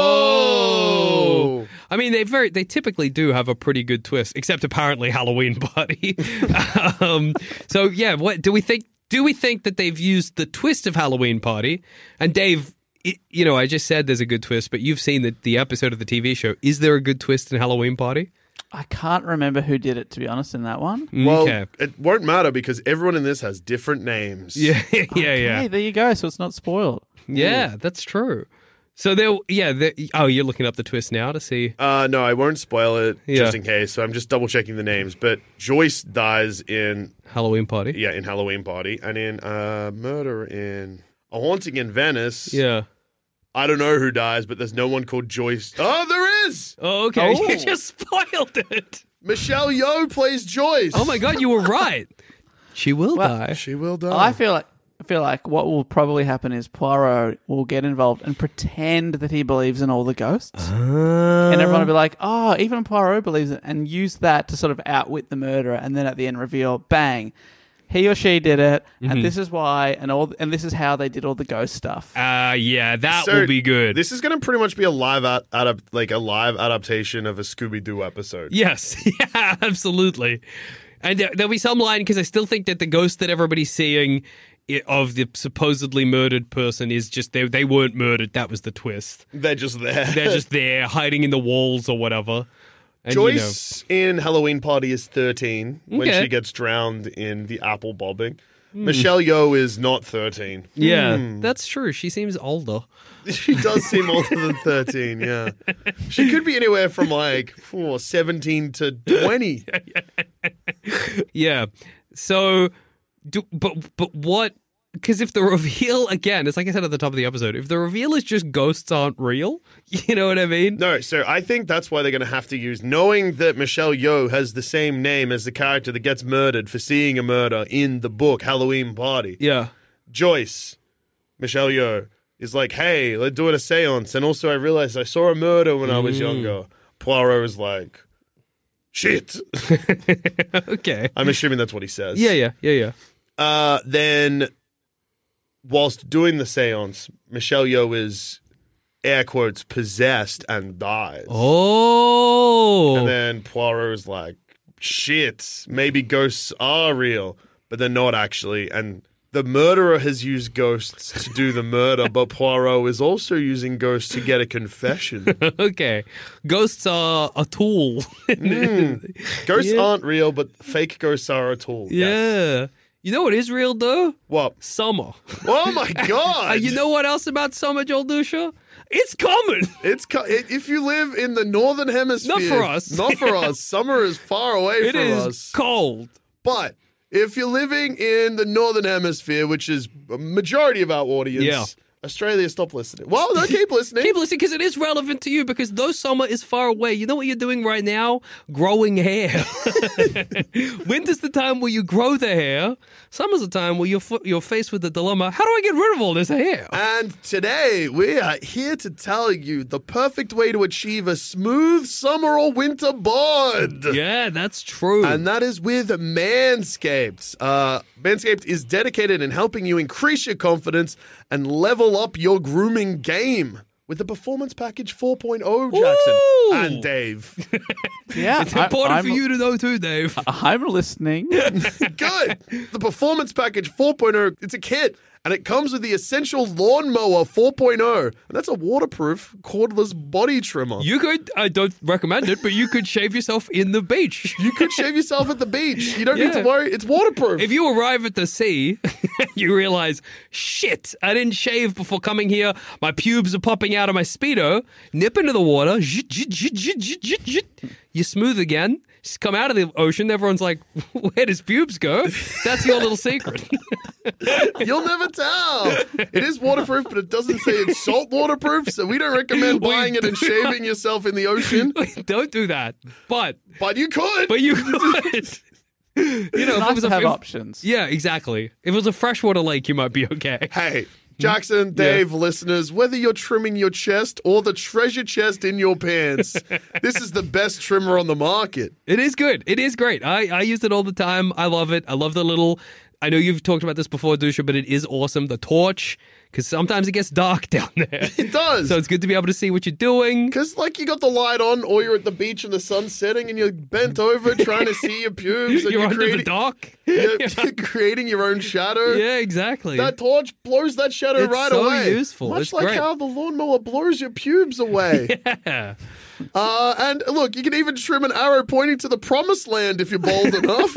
Oh. I mean, they very they typically do have a pretty good twist, except apparently Halloween Party. um, so yeah, what do we think? Do we think that they've used the twist of Halloween Party? And Dave, it, you know, I just said there's a good twist, but you've seen the, the episode of the T V show. Is there a good twist in Halloween Party? I can't remember who did it, to be honest, in that one. Well, Okay. it won't matter because everyone in this has different names. Yeah, yeah, Hey, yeah, there you go. So it's not spoiled. yeah. That's true. So there, yeah. There, oh, you're looking up the twist now to see. Uh, no, I won't spoil it Yeah. just in case. So I'm just double checking the names. But Joyce dies in Halloween Party. yeah in Halloween Party, and in uh, Murder in A Haunting in Venice. Yeah. I don't know who dies, but there's no one called Joyce. Oh, there is. Oh, okay. Oh. You just spoiled it. Michelle Yeoh plays Joyce. Oh my God, you were right. She will Well, die. She will die. I feel like I feel like what will probably happen is Poirot will get involved and pretend that he believes in all the ghosts, and everyone will be like, "Oh, even Poirot believes it," and use that to sort of outwit the murderer, and then at the end reveal, bang, he or she did it, and this is why, and all, and this is how they did all the ghost stuff. Uh, yeah, that So, will be good. This is going to pretty much be a live ad- adap- like a live adaptation of a Scooby Doo episode. Yes, yeah, absolutely. And there, there'll be some line because I still think that the ghost that everybody's seeing i- of the supposedly murdered person is just they they weren't murdered. That was the twist. They're just there. They're just there hiding in the walls or whatever. And, you know, Joyce in Halloween Party is thirteen when Okay. she gets drowned in the apple bobbing. Michelle Yeoh is not thirteen. yeah, that's true. She seems older. She does seem older than thirteen, yeah. She could be anywhere from like oh, seventeen to twenty. Yeah. So, do, but but what? Because if the reveal again, it's like I said at the top of the episode, if the reveal is just ghosts aren't real, you know what I mean? No, so I think that's why they're going to have to use, knowing that Michelle Yeoh has the same name as the character that gets murdered for seeing a murder in the book Halloween Party. Yeah. Joyce, Michelle Yeoh, is like, hey, let's do it a seance. And also I realized I saw a murder when I was younger. Poirot is like, shit. Okay. I'm assuming that's what he says. Yeah, yeah, yeah, yeah. Uh, then, whilst doing the seance, Michelle Yeoh is, air quotes, possessed and dies. Oh. And then Poirot is like, shit, maybe ghosts are real, but they're not actually. And the murderer has used ghosts to do the murder, but Poirot is also using ghosts to get a confession. Okay. Ghosts are a tool. Ghosts Yeah. aren't real, but fake ghosts are a tool. Yes. Yeah. You know what is real, though? What? Summer. Oh my god! Uh, you know what else about summer, Joel Dusha? It's coming. It's co- it, if you live in the northern hemisphere, Not for us. Not for us. Summer is far away It from is us. cold. But if you're living in the northern hemisphere, which is a majority of our audience, Yeah. Australia, stop listening. Well, no, keep listening. Keep listening because it is relevant to you because though summer is far away, you know what you're doing right now? Growing hair. Winter's the time where you grow the hair. Summer's the time where you're, f- you're faced with the dilemma, how do I get rid of all this hair? And today we are here to tell you the perfect way to achieve a smooth summer or winter bod. Yeah, that's true. And that is with Manscaped. Uh, Manscaped is dedicated in helping you increase your confidence and level up your grooming game with the Performance Package four point oh, Jackson Ooh. and Dave. Yeah, it's important I, I'm, for you to know too, Dave. I'm listening. Good. The Performance Package four point oh, it's a kit. And it comes with the Essential Lawnmower four point oh. And that's a waterproof cordless body trimmer. You could, I don't recommend it, but you could shave yourself in the beach. You could shave yourself at the beach. You don't need Yeah. to worry. It's waterproof. If you arrive at the sea, you realize, shit, I didn't shave before coming here. My pubes are popping out of my Speedo. Nip into the water. Zhit, zhit, zhit, zhit, zhit, zhit, zhit. You're smooth again. Just come out of the ocean. Everyone's like, where does pubes go? That's your little secret. You'll never tell. It is waterproof, but it doesn't say it's salt waterproof, so we don't recommend We buying it and shaving yourself in the ocean. Don't do that. But, But you could. but you could. You know, It's if it nice was to a have if- options. Yeah, exactly. If it was a freshwater lake, you might be okay. Hey, Jackson, Dave, listeners, whether you're trimming your chest or the treasure chest in your pants, this is the best trimmer on the market. It is good. It is great. I, I use it all the time. I love it. I love the little. I know you've talked about this before, Dusha, but it is awesome. The torch, because sometimes it gets dark down there. It does. So it's good to be able to see what you're doing. Because, like, you got the light on, or you're at the beach and the sun's setting, and you're bent over trying to see your pubes. And You're, you're under creating, the dock. You're, you're creating your own shadow. Yeah, exactly. That torch blows that shadow It's right so away. useful. Much It's like great. how the lawnmower blows your pubes away. Yeah. Uh, and look, you can even trim an arrow pointing to the promised land if you're bold enough.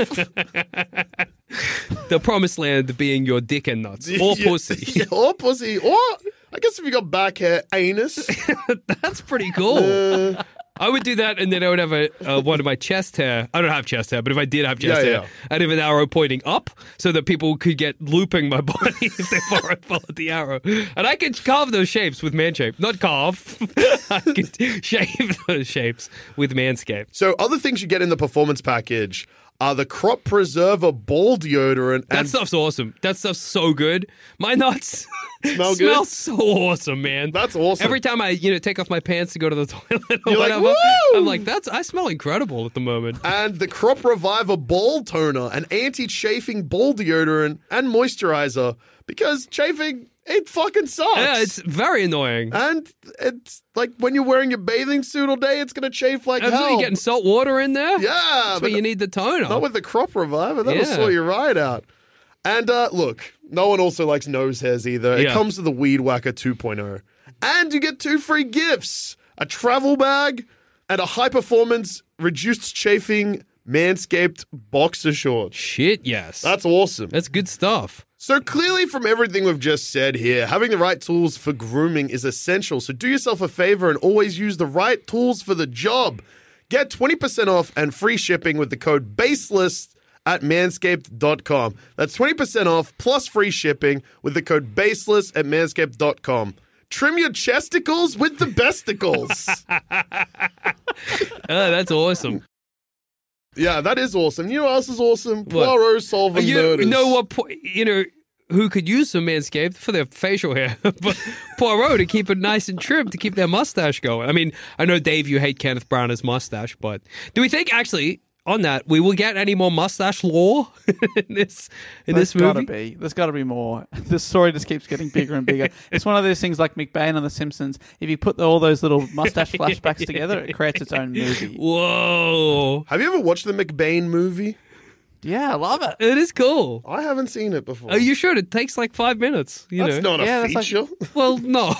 The promised land being your dick and nuts. Or Yeah, pussy. yeah, or pussy. Or, I guess if you got back hair, anus. That's pretty cool. Uh, I would do that, and then I would have a uh, one of my chest hair. I don't have chest hair, but if I did have chest Yeah, hair, yeah. I'd have an arrow pointing up so that people could get looping my body if they follow, follow the arrow. And I could carve those shapes with Manscaped. Not carve. I could shave those shapes with Manscaped. so, other things you get in the performance package are the Crop Preserver Ball Deodorant. That and stuff's awesome. That stuff's so good. My nuts Smell good? smell so awesome, man. That's awesome. Every time I, you know, take off my pants to go to the toilet or You're like, whatever, "Woo!" I'm like, that's I smell incredible at the moment. and the Crop Reviver Ball Toner, an anti-chafing ball deodorant and moisturizer. Because chafing, it fucking sucks. Yeah, it's very annoying. And it's like when you're wearing your bathing suit all day, it's going to chafe like Absolutely, hell. you're getting salt water in there. yeah, That's but where you need the toner. not with the Crop Reviver. That'll Yeah. sort you right out. And uh, look, no one also likes nose hairs either. It Yeah. comes with the Weed Whacker two point oh. And you get two free gifts, a travel bag and a high-performance, reduced chafing Manscaped boxer shorts. Shit, yes. That's awesome. That's good stuff. So clearly from everything we've just said here, having the right tools for grooming is essential. So do yourself a favor and always use the right tools for the job. Get twenty percent off and free shipping with the code BASELESS at manscaped dot com. That's twenty percent off plus free shipping with the code BASELESS at manscaped dot com. Trim your chesticles with the besticles. Oh, that's awesome. Yeah, that is awesome. You know what else is awesome? What? Poirot solving you murders. know what? Po- You know who could use some Manscaped for their facial hair? But Poirot to keep it nice and trim, to keep their mustache going. I mean, I know Dave, you hate Kenneth Branagh's mustache, but do we think actually on that we will get any more mustache lore in this in There's this movie? gotta be. There's gotta be more. The story just keeps getting bigger and bigger. It's one of those things like McBain on The Simpsons. If you put all those little mustache flashbacks together, it creates its own movie. Whoa, Have you ever watched the McBain movie? Yeah, I love it. it is cool. I haven't seen it before. Are you sure? It takes like five minutes. You That's know. not a Yeah, that's like- feature. Well, no.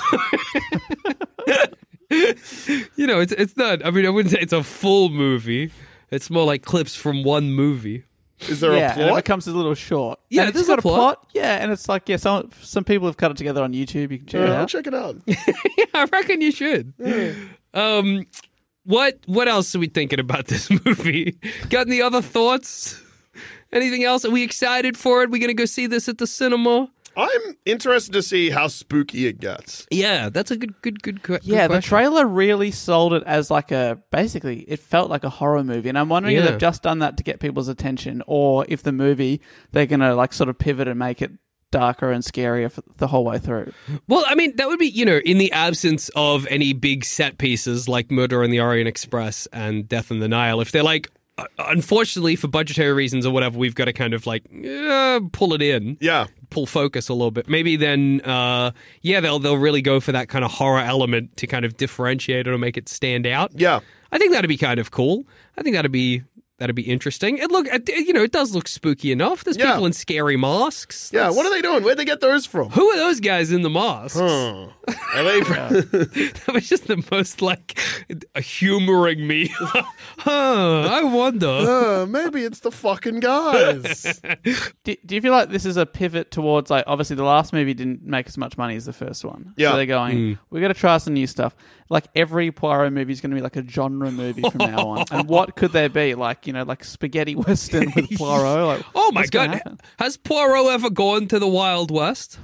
You know, it's it's not. I mean, I wouldn't say it's a full movie. It's more like clips from one movie. Is there yeah, a and it plot? becomes a little short. Yeah, And it's there's got a plot. Yeah, and it's like, yeah, some some people have cut it together on YouTube. You can check Yeah, it I'll out. check it out. Yeah, I reckon you should. Um, what what else are we thinking about this movie? Got any other thoughts? Anything else? Are we excited for it? We gonna go see this at the cinema? I'm interested to see how spooky it gets. Yeah, that's a good good good. good Yeah, the question. trailer really sold it as like a, basically, it felt like a horror movie. And I'm wondering if Yeah. they've just done that to get people's attention, or if the movie, they're going to like sort of pivot and make it darker and scarier for the whole way through. Well, I mean, that would be, you know, in the absence of any big set pieces like Murder on the Orient Express and Death on the Nile, if they're like, uh, unfortunately for budgetary reasons or whatever, we've got to kind of like uh, pull it in. Yeah. Pull focus a little bit. Maybe then, uh, yeah, they'll they'll really go for that kind of horror element to kind of differentiate it or make it stand out. Yeah. I think that'd be kind of cool. I think that'd be that'd be interesting. And look, it- you know, it does look spooky enough. There's Yeah. people in scary masks. Yeah. That's- What are they doing? Where'd they get those from? Who are those guys in the masks? Huh. Are they That was just the most like humoring me. huh, I wonder. Uh, maybe it's the fucking guys. Do, do you feel like this is a pivot towards, like, obviously the last movie didn't make as much money as the first one. Yeah. So they're going, we're going to try some new stuff. Like every Poirot movie is going to be like a genre movie from now on. And what could there be? Like, you know, like spaghetti western with Poirot? Like, Oh my what's gonna god. happen? Has Poirot ever gone to the Wild West?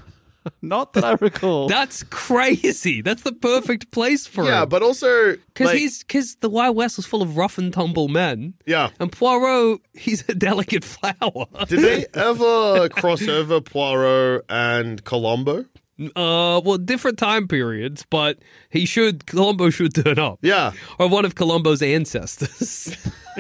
Not that I recall. That's crazy. That's the perfect place for Yeah, him. but also Because like, he's because the Wild West was full of rough and tumble men. yeah. And Poirot, he's a delicate flower. Did they ever cross over Poirot and Columbo? Uh, well, different time periods, but he should Columbo should turn up. Yeah. Or one of Columbo's ancestors.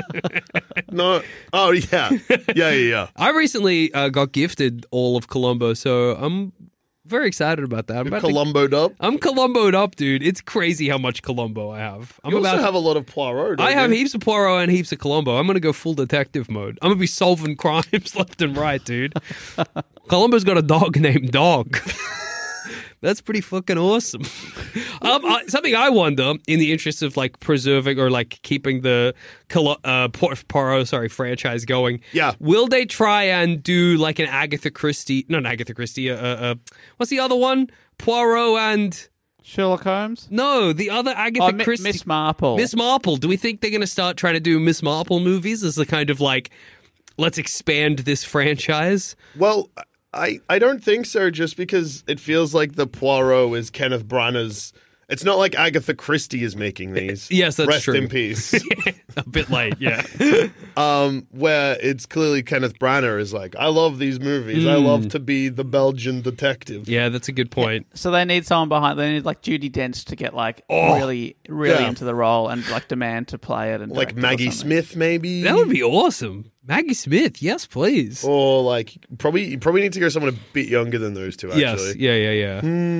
No. Oh, yeah. Yeah, yeah, yeah. I recently uh, got gifted all of Columbo, so I'm very excited about that. I'm, about to- Columboed up. I'm Columboed up, dude. It's crazy how much Columbo I have. I'm You also about. have a lot of Poirot. don't I have you? heaps of Poirot and heaps of Columbo. I'm gonna go full detective mode. I'm gonna be solving crimes left and right, dude. Columbo's got a dog named Dog. That's pretty fucking awesome. um, uh, something I wonder, in the interest of like preserving or like keeping the Col- uh, Poirot, sorry, franchise going. Yeah. Will they try and do like an Agatha Christie? Not Agatha Christie. Uh, uh, what's the other one? Poirot and Sherlock Holmes? no, the other Agatha Oh, Mi- Christie. Miss Marple. Miss Marple. Do we think they're going to start trying to do Miss Marple movies as a kind of like, let's expand this franchise? Well, I, I don't think so, just because it feels like the Poirot is Kenneth Branagh's. It's not like Agatha Christie is making these. Yes, that's Rest true. in peace. A bit late, yeah. um, where it's clearly Kenneth Branagh is like, I love these movies. I love to be the Belgian detective. Yeah, that's a good point. So they need someone behind. They need like Judi Dench to get like really, really Yeah. into the role and like demand to play it and Like direct it or Maggie something. Smith, maybe. That would be awesome. Maggie Smith, yes, please. Or like probably you probably need to go someone a bit younger than those two. Actually, Yes, yeah, yeah, yeah.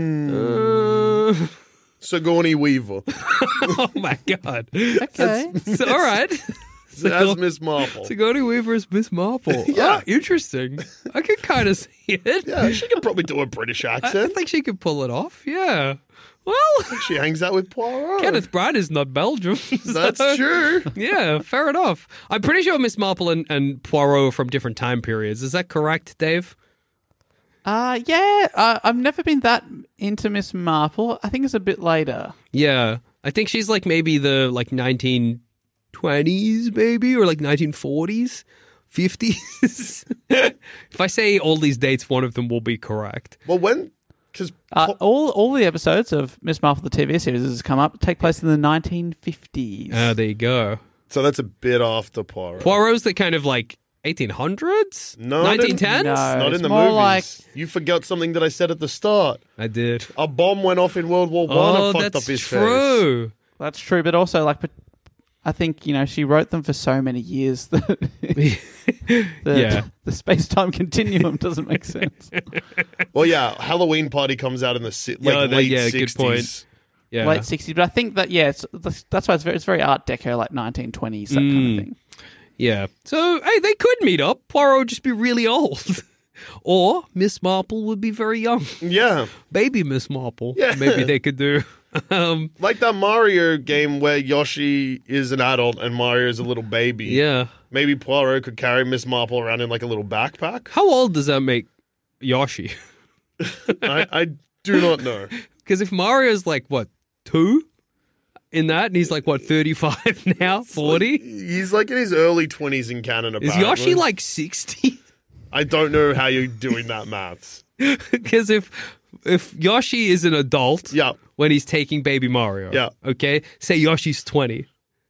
Hmm. Uh, Sigourney Weaver oh my god. Okay. So, all right. as Miss Marple. Sigourney Weaver is Miss Marple. Yeah. Oh, interesting. I could kind of see it. Yeah, she can probably do a British I, I accent. think she could pull it off. Yeah. Well, She hangs out with Poirot. Kenneth Branagh is not Belgium. so- That's true. Yeah, fair enough. I'm pretty sure Miss Marple and, and Poirot are from different time periods. Is that correct, Dave? Uh, yeah, uh, I've never been that into Miss Marple. I think it's a bit later. Yeah. I think she's like maybe the like nineteen twenties maybe or like nineteen forties, fifties. If I say all these dates, one of them will be correct. Well, when because Uh, all all the episodes of Miss Marple, the T V series, has come up, take place in the nineteen fifties. Ah, there you go. so that's a bit after Poirot. Poirot's the kind of like eighteen hundreds? No, nineteen tens? no. Not it's in the more movies. like- You forgot something that I said at the start. I did. A bomb went off in World War One Oh, and fucked that's up his face. true. That's true, but also like, but I think you know she wrote them for so many years that the, Yeah. the space time continuum doesn't make sense. Well, yeah, Halloween Party comes out in the si- like Yeah, that- late yeah, good sixties. point. Yeah. Late sixties, but I think that yeah, it's, that's why it's very, it's very Art Deco, like nineteen twenties, that kind Mm. of thing. Yeah. So, hey, they could meet up. Poirot would just be really old. Or Miss Marple would be very young. Yeah, Baby Miss Marple. Yeah. Maybe they could do. Um, like that Mario game where Yoshi is an adult and Mario is a little baby. yeah. Maybe Poirot could carry Miss Marple around in like a little backpack. How old does that make Yoshi? I, I do not know. Because if Mario's like, what, two in that? And he's like, what, thirty-five now? forty? He's like in his early twenties in Canada. Is Yoshi like sixty? I don't know how you're doing that maths. Because if if Yoshi is an adult Yeah. when he's taking baby Mario, Yeah. okay, say Yoshi's twenty.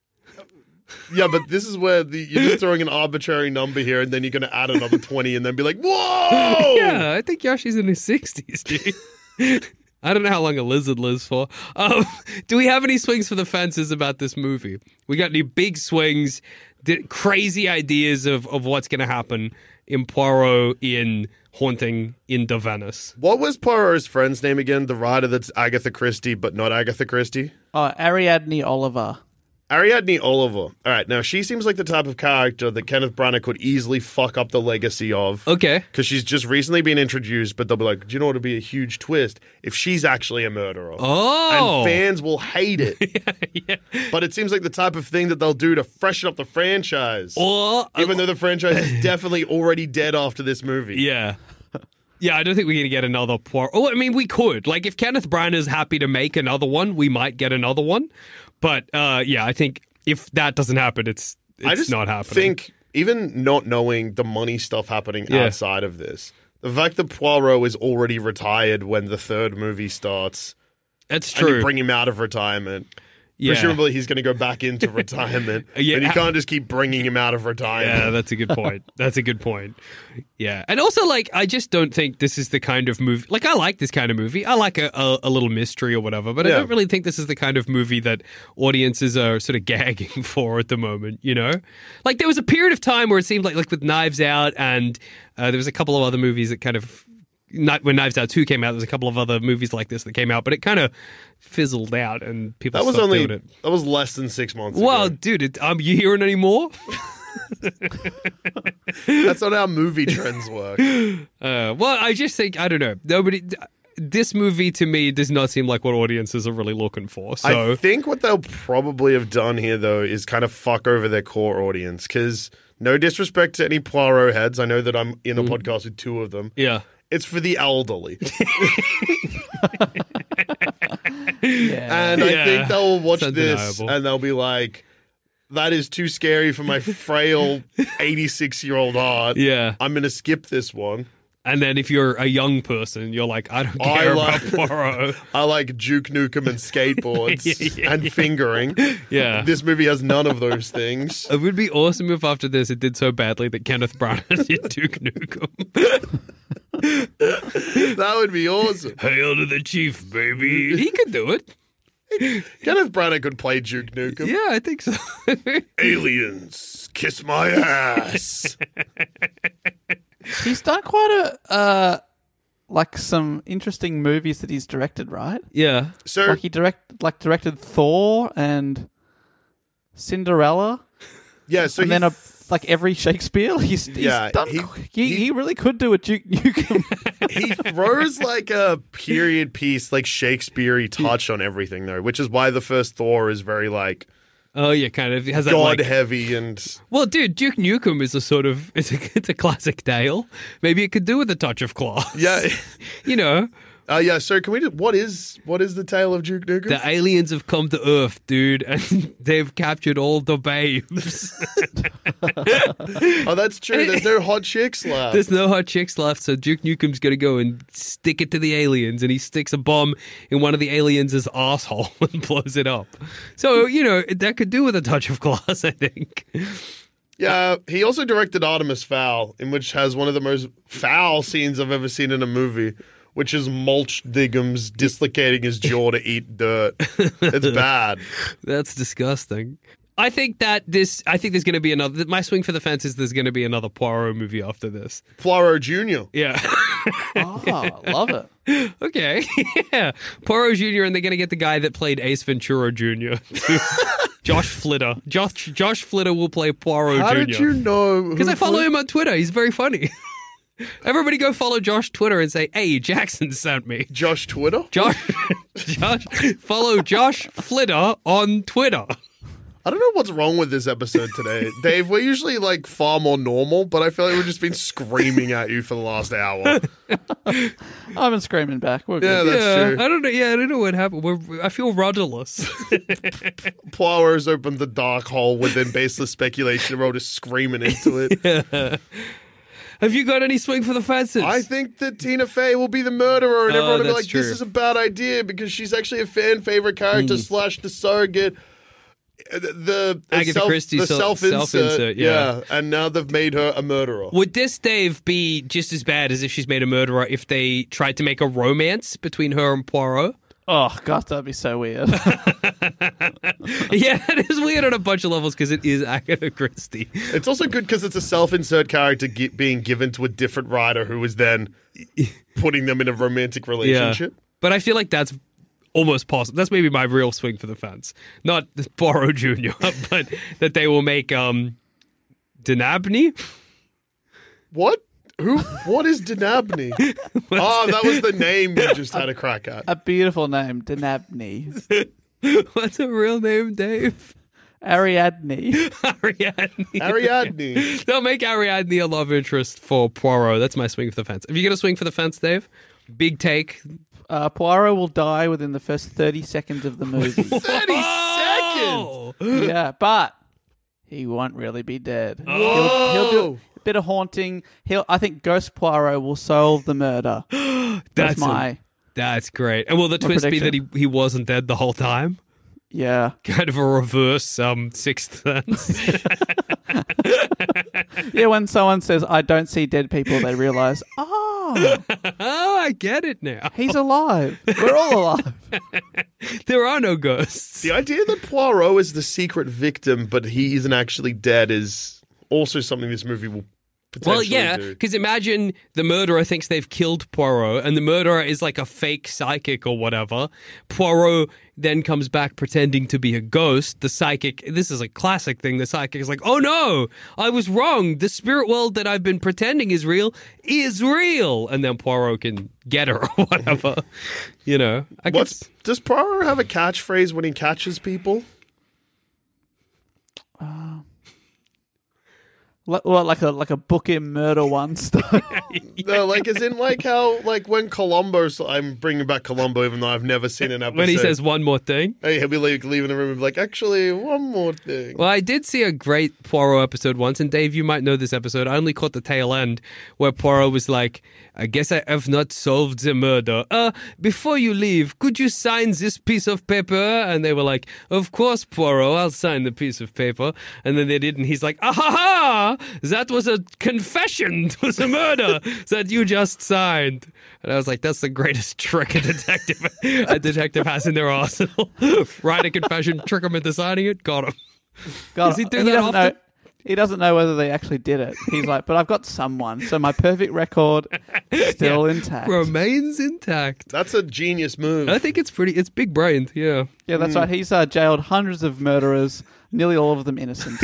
Yeah, but this is where the, you're just throwing an arbitrary number here, and then you're going to add another twenty, and then be like, "Whoa!" Yeah, I think Yoshi's in his sixties, dude. I don't know how long a lizard lives for. Um, do we have any swings for the fences about this movie? We got any big swings, di- crazy ideas of, of what's going to happen in Poirot in Haunting in the Venice? What was Poirot's friend's name again? The writer that's Agatha Christie, but not Agatha Christie. Oh, Ariadne Oliver. Ariadne Oliver. All right, now she seems like the type of character that Kenneth Branagh could easily fuck up the legacy of. Okay. Because she's just recently been introduced, but they'll be like, do you know what would be a huge twist? If she's actually a murderer. Oh. And fans will hate it. But it seems like the type of thing that they'll do to freshen up the franchise. Or, Even though the franchise is definitely already dead after this movie. yeah. Yeah, I don't think we're going to get another Poirot. Oh, I mean, we could. Like, if Kenneth Branagh is happy to make another one, we might get another one. But, uh, yeah, I think if that doesn't happen, it's it's I just not happening. think, even not knowing the money stuff happening Yeah. outside of this, The fact that Poirot is already retired when the third movie starts, That's and you true. bring him out of retirement. Yeah. Presumably he's going to go back into retirement. Yeah. And you can't just keep bringing him out of retirement. Yeah, that's a good point. That's a good point. Yeah. And also, like, I just don't think this is the kind of movie. Like, I like this kind of movie. I like a, a, a little mystery or whatever, but I Yeah. don't really think this is the kind of movie that audiences are sort of gagging for at the moment, you know? Like, there was a period of time where it seemed like, like with Knives Out, and uh, there was a couple of other movies that kind of. Not when Knives Out two came out, there's a couple of other movies like this that came out, but it kind of fizzled out and people That was stopped only doing it. that was less than six months Well, ago. dude, it, um, you hearing any more? That's not how movie trends work. Uh, well, I just think I don't know. Nobody. This movie to me does not seem like what audiences are really looking for. So I think what they'll probably have done here, though, is kind of fuck over their core audience. Because no disrespect to any Poirot heads, I know that I'm in a Mm. podcast with two of them. yeah, It's for the elderly. Yeah. And I Yeah. think they'll watch It's this undeniable. and they'll be like, that is too scary for my frail eighty-six-year-old heart. yeah. I'm going to skip this one. And then if you're a young person, you're like, I don't I care like- about Poirot. I like Duke Nukem and skateboards Yeah, yeah, and yeah. fingering. Yeah. This movie has none of those things. It would be awesome if after this it did so badly that Kenneth Branagh did Duke Nukem. That would be awesome. Hail to the chief, baby. He could do it. Kenneth Branagh could play Duke Nukem. Yeah, I think so. Aliens, kiss my ass. He's done quite a uh, like some interesting movies that he's directed, right? yeah. So Like he direct like directed Thor and Cinderella, yeah, so and he, then a, like every Shakespeare. He's, he's Yeah, done. he- He, he, really could do a Duke Nukem. he throws like a period piece, like Shakespeare-y touch on everything, though, which is why the first Thor is very like Oh yeah, kind of. It has that god like, heavy and well, dude, Duke Nukem is a sort of it's a it's a classic tale. Maybe it could do with a touch of class. yeah, You know, uh, yeah. So can we? Just, what is what is the tale of Duke Nukem? the aliens have come to Earth, dude, and they've captured all the babes. Oh, that's true. There's no hot chicks left. There's no hot chicks left, so Duke Nukem's gonna go and stick it to the aliens, and he sticks a bomb in one of the aliens' asshole and blows it up. So you know that could do with a touch of class, I think. Yeah, he also directed Artemis Fowl, in which has one of the most foul scenes I've ever seen in a movie, which is Mulch Diggums dislocating his jaw to eat dirt. It's bad. That's disgusting. I think that this. I think there's going to be another. My swing for the fence is there's going to be another Poirot movie after this. Poirot Junior Yeah. Oh, love it. Okay. Yeah. Poirot Junior and they're going to get the guy that played Ace Ventura Junior Josh Flitter. Josh Josh Flitter will play Poirot How Junior did you know? Because I follow him on Twitter. He's very funny. Everybody go follow Josh Twitter and say, hey, Jackson sent me. Josh Twitter? Josh, Josh, follow Josh Flitter on Twitter. I don't know what's wrong with this episode today. Dave, we're usually like far more normal, but I feel like we've just been screaming at you for the last hour. I've been screaming back. We're Yeah, good. that's yeah, true. I don't know. Yeah, I don't know what happened. We're, I feel rudderless. Poirot's opened the dark hole within baseless speculation and we're all just screaming into it. Have you got any swing for the fences? I think that Tina Fey will be the murderer, and Oh, everyone will be that's like, this true. is a bad idea because she's actually a fan favorite character slash the surrogate. The, the Agatha self, Christie the self- self-insert, self-insert, yeah. and now they've made her a murderer. Would this, Dave, be just as bad as if she's made a murderer if they tried to make a romance between her and Poirot? Oh, God, that'd be so weird. Yeah, it is weird on a bunch of levels because it is Agatha Christie. It's also good because it's a self-insert character gi- being given to a different writer who is then putting them in a romantic relationship. But I feel like that's almost possible. That's maybe my real swing for the fence. Not Poirot Junior, but that they will make um, Denabney. What? Who? What is Denabney? Oh, that was the name you just had a crack at. A beautiful name, Denabney. What's her real name, Dave? Ariadne. Ariadne. Ariadne. They'll make Ariadne a love interest for Poirot. That's my swing for the fence. Have you got a swing for the fence, Dave? Big take. Uh, Poirot will die within the first thirty seconds of the movie. thirty seconds! Oh! Yeah, but he won't really be dead. Whoa! He'll, he'll do, bit of haunting. He'll. I think Ghost Poirot will solve the murder. That's, That's my. a- That's great. And will the My twist be prediction. that he, he wasn't dead the whole time? Yeah. Kind of a reverse um, Sixth Sense. Yeah, when someone says, I don't see dead people, they realize, oh, Oh, I get it now. he's alive. We're all alive. There are no ghosts. The idea that Poirot is the secret victim, but he isn't actually dead, is also something this movie will potentially Well, yeah, do. because imagine the murderer thinks they've killed Poirot, and the murderer is like a fake psychic or whatever. Poirot then comes back pretending to be a ghost. The psychic, this is a classic thing, the psychic is like, oh no, I was wrong. The spirit world that I've been pretending is real is real. And then Poirot can get her or whatever. You know, I could What's, does Poirot have a catchphrase when he catches people? Like, well, like a like a book in murder one style. No, like as in like how like when Columbo. I'm bringing back Columbo, even though I've never seen an episode. when he says one more thing. Hey, he'll be like leaving the room and be like, actually, one more thing. Well, I did see a great Poirot episode once, and Dave, you might know this episode. I only caught the tail end where Poirot was like, I guess I have not solved the murder. Uh, before you leave, could you sign this piece of paper? And they were like, of course, Poirot, I'll sign the piece of paper. And then they did, and he's like, ah ha ha, that was a confession to the murder that you just signed. And I was like, that's the greatest trick a detective a detective has in their arsenal. Write a confession, trick him into signing it, got him. God, Does he do he that doesn't often? know. He doesn't know whether they actually did it. He's like, but I've got someone, so my perfect record still intact. Remains intact. That's a genius move. I think it's pretty, it's big brained, yeah. Yeah, that's right. He's uh, jailed hundreds of murderers, nearly all of them innocent.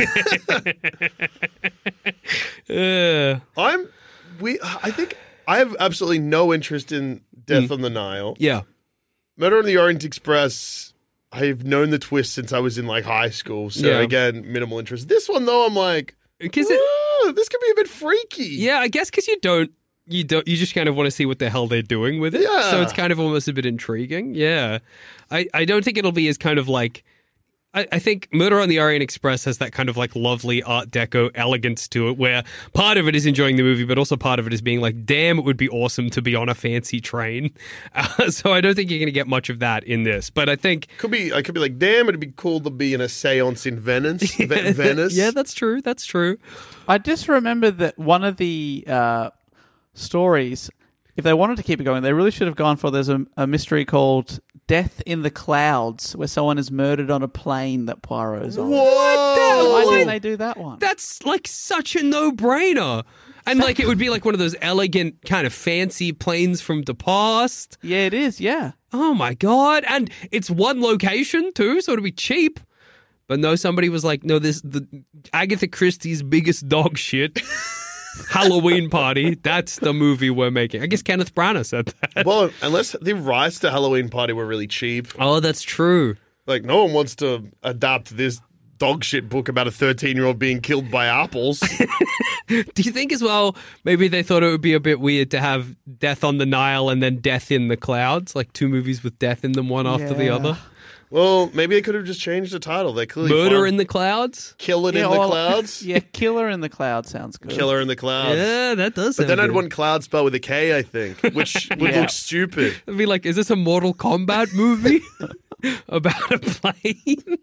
Uh, I'm we. I think I have absolutely no interest in Death on the Nile. yeah. Murder on the Orient Express. I've known the twist since I was in like high school, so Yeah. again, minimal interest. This one though, I'm like, Because it, "Whoa, this could be a bit freaky. yeah, I guess because you don't, you don't, you just kind of want to see what the hell they're doing with it. Yeah. So it's kind of almost a bit intriguing. Yeah. I, I don't think it'll be as kind of like, I, I think Murder on the Orient Express has that kind of like lovely Art Deco elegance to it, where part of it is enjoying the movie, but also part of it is being like, damn, it would be awesome to be on a fancy train. Uh, so I don't think you're going to get much of that in this. But I think Could be. I could be like, damn, it'd be cool to be in a séance in Venice. Ve- Venice. yeah, that's true. That's true. I just remember that one of the uh, stories, if they wanted to keep it going, they really should have gone for there's a, a mystery called Death in the Clouds, where someone is murdered on a plane that Poirot is on. Whoa! Why What? didn't they do that one? That's like such a no-brainer. And like it would be like one of those elegant kind of fancy planes from the past. Yeah, it is, yeah. Oh my god. And it's one location too, so it'd be cheap. But no, somebody was like, no, this the Agatha Christie's biggest dog shit. Halloween Party. That's the movie we're making. I guess Kenneth Branagh said that. Well, unless the rights to Halloween Party were really cheap, Oh, that's true. like no one wants to adapt this dog shit book about a thirteen-year-old being killed by apples. Do you think as well, maybe they thought it would be a bit weird to have Death on the Nile and then Death in the Clouds, like two movies with death in them, one after the Yeah. other? Well, maybe they could have just changed the title. They clearly Murder found in the Clouds? Kill It Yeah, in the or- Clouds. Yeah, Killer in the Clouds sounds good. Killer in the Clouds. Yeah, that does But sound then I'd good. want Cloud spelled with a K, I think, which would Yeah. look stupid. I'd be like, is this a Mortal Kombat movie about a plane?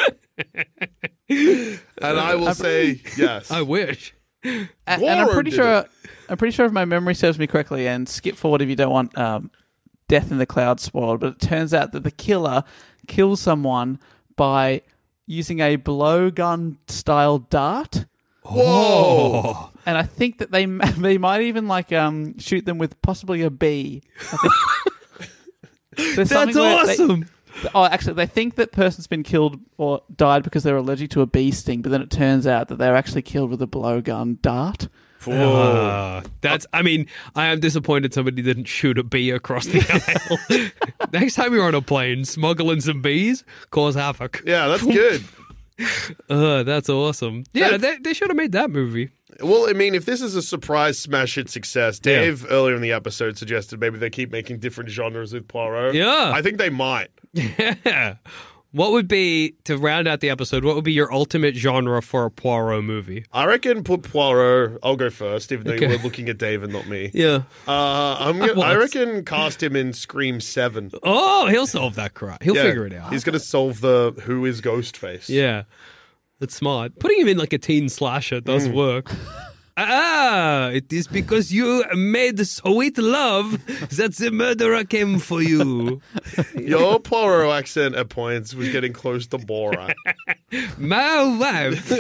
And I will say yes. I wish. A- and I'm Warren pretty did sure it. I'm pretty sure if my memory serves me correctly, and skip forward if you don't want um, Death in the Clouds spoiled, but it turns out that the killer kills someone by using a blowgun style dart. Whoa! And I think that they they might even like um, shoot them with possibly a bee. I think. There's That's something where they- awesome. Oh, actually, they think that person's been killed or died because they're allergic to a bee sting, but then it turns out that they're actually killed with a blowgun dart. Uh, that's, I mean, I am disappointed somebody didn't shoot a bee across the aisle. Next time you're on a plane, smuggling some bees, cause havoc. Yeah, that's good. Uh, that's awesome. Yeah, That's- they, they should have made that movie. Well, I mean, if this is a surprise smash hit success, Yeah. Dave earlier in the episode suggested maybe they keep making different genres with Poirot. Yeah. I think they might. Yeah. What would be, to round out the episode, what would be your ultimate genre for a Poirot movie? I reckon put Poirot. I'll go first, even though Okay. you were looking at Dave and not me. Yeah. Uh, I'm gonna, I was. reckon cast him in Scream seven. Oh, he'll solve that crime. He'll Yeah, figure it out. He's going to solve the who is Ghostface. Yeah. That's smart. Putting him in like a teen slasher does Mm. work. Ah, it is because you made sweet love that the murderer came for you. Your Poirot accent at points was getting close to Borat. My wife.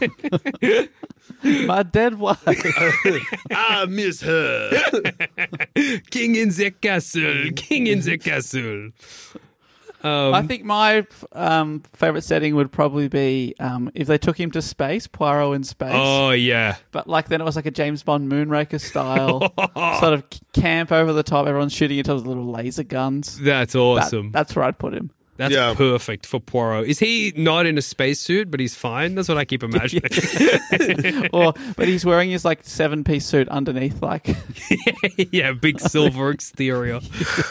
My dead wife. I miss her. King in the castle. King in the castle. Um, I think my um, favorite setting would probably be um, if they took him to space, Poirot in space. Oh, yeah. But like then it was like a James Bond Moonraker style sort of camp over the top. Everyone's shooting each other with little laser guns. That's That- awesome. that's where I'd put him. That's Yeah. perfect for Poirot. Is he not in a spacesuit, but he's fine? That's what I keep imagining. Or but he's wearing his like seven piece suit underneath, like Yeah, big silver exterior.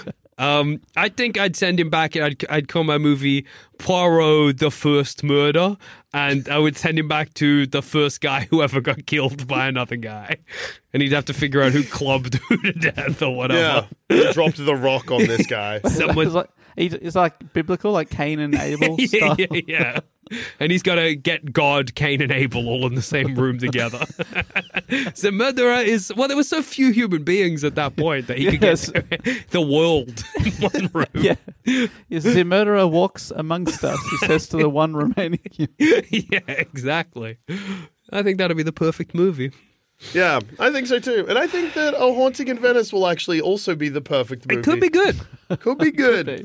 Um, I think I'd send him back and I'd, I'd call my movie Poirot the First Murder, and I would send him back to the first guy who ever got killed by another guy. And he'd have to figure out who clubbed who to death or whatever. Yeah. He dropped the rock on this guy. Someone- it's like he's- it's like biblical, like Cain and Abel yeah, style. yeah, yeah. And he's got to get God, Cain, and Abel all in the same room together. The murderer is... Well, there were so few human beings at that point that he Yes. could get the world in one room. Yeah. Yes, the murderer walks amongst us, he says to the one remaining. Yeah, exactly. I think that'd be the perfect movie. Yeah, I think so too. And I think that A Haunting in Venice will actually also be the perfect movie. It could be good. Could be good.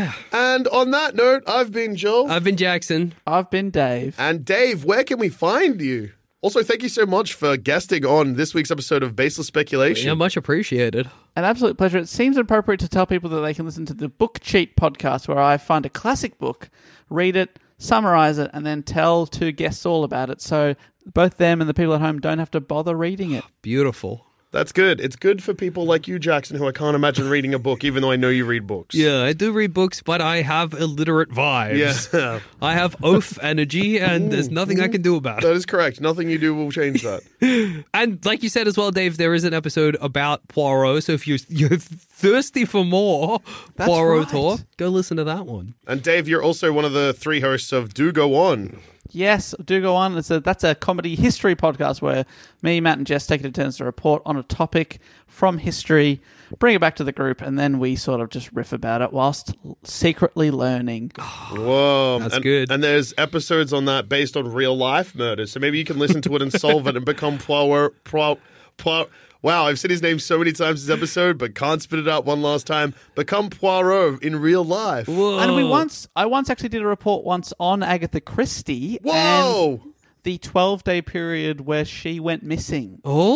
And on that note, I've been Joel. I've been Jackson. I've been Dave. And Dave, where can we find you? Also, thank you so much for guesting on this week's episode of Baseless Speculation. Yeah, much appreciated. An absolute pleasure. It seems appropriate to tell people that they can listen to the Book Cheat podcast, where I find a classic book, read it, summarize it, and then tell two guests all about it. So both them and the people at home don't have to bother reading it. Beautiful. That's good. It's good for people like you, Jackson, who I can't imagine reading a book, even though I know you read books. Yeah, I do read books, but I have illiterate vibes. Yeah. I have oaf energy, and there's nothing I can do about it. That is correct. Nothing you do will change that. And like you said as well, Dave, there is an episode about Poirot, so if you're, you're thirsty for more That's Poirot right. talk, go listen to that one. And Dave, you're also one of the three hosts of Do Go On. Yes, do go on. It's a, that's a comedy history podcast where me, Matt, and Jess take it in turns to report on a topic from history, bring it back to the group, and then we sort of just riff about it whilst secretly learning. Whoa. That's and, good. And there's episodes on that based on real life murders. So maybe you can listen to it and solve it and become Poirot. Poirot, Poirot. Wow, I've said his name so many times this episode, but can't spit it out one last time. Become Poirot in real life. Whoa. And we once, I once actually did a report once on Agatha Christie. Whoa! And the twelve-day period where she went missing.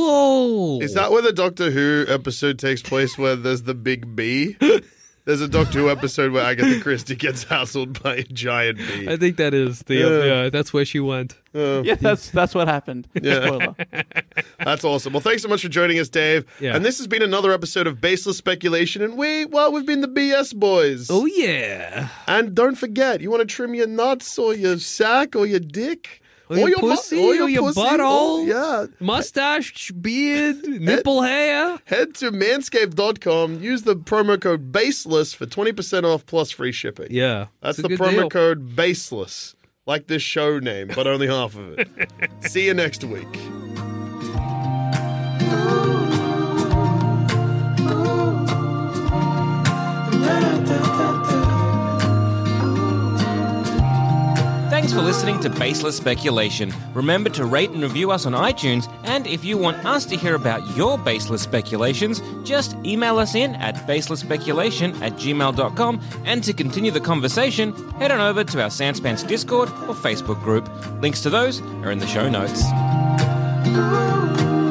Oh. Is that where the Doctor Who episode takes place where there's the big bee? There's a Doctor Who episode where Agatha Christie gets hassled by a giant bee. I think that is the Yeah. yeah, that's where she went. Yeah, that's that's what happened. Yeah. Spoiler. That's awesome. Well, thanks so much for joining us, Dave. Yeah. And this has been another episode of Baseless Speculation. And we, well, we've been the B S boys. Oh yeah. And don't forget, you want to trim your nuts or your sack or your dick? Or your mu- pussy, or your pussy, butthole. or- yeah. Mustache, beard, nipple hair. Head to manscaped dot com. Use the promo code BASELESS for twenty percent off plus free shipping. Yeah. That's it's a the good promo deal. code BASELESS. Like this show name, but only half of it. See you next week. Thanks for listening to Baseless Speculation. Remember to rate and review us on iTunes, and if you want us to hear about your baseless speculations, just email us in at baselessspeculation at gmail dot com, and to continue the conversation, head on over to our Sanspants Discord or Facebook group. Links to those are in the show notes. Ooh.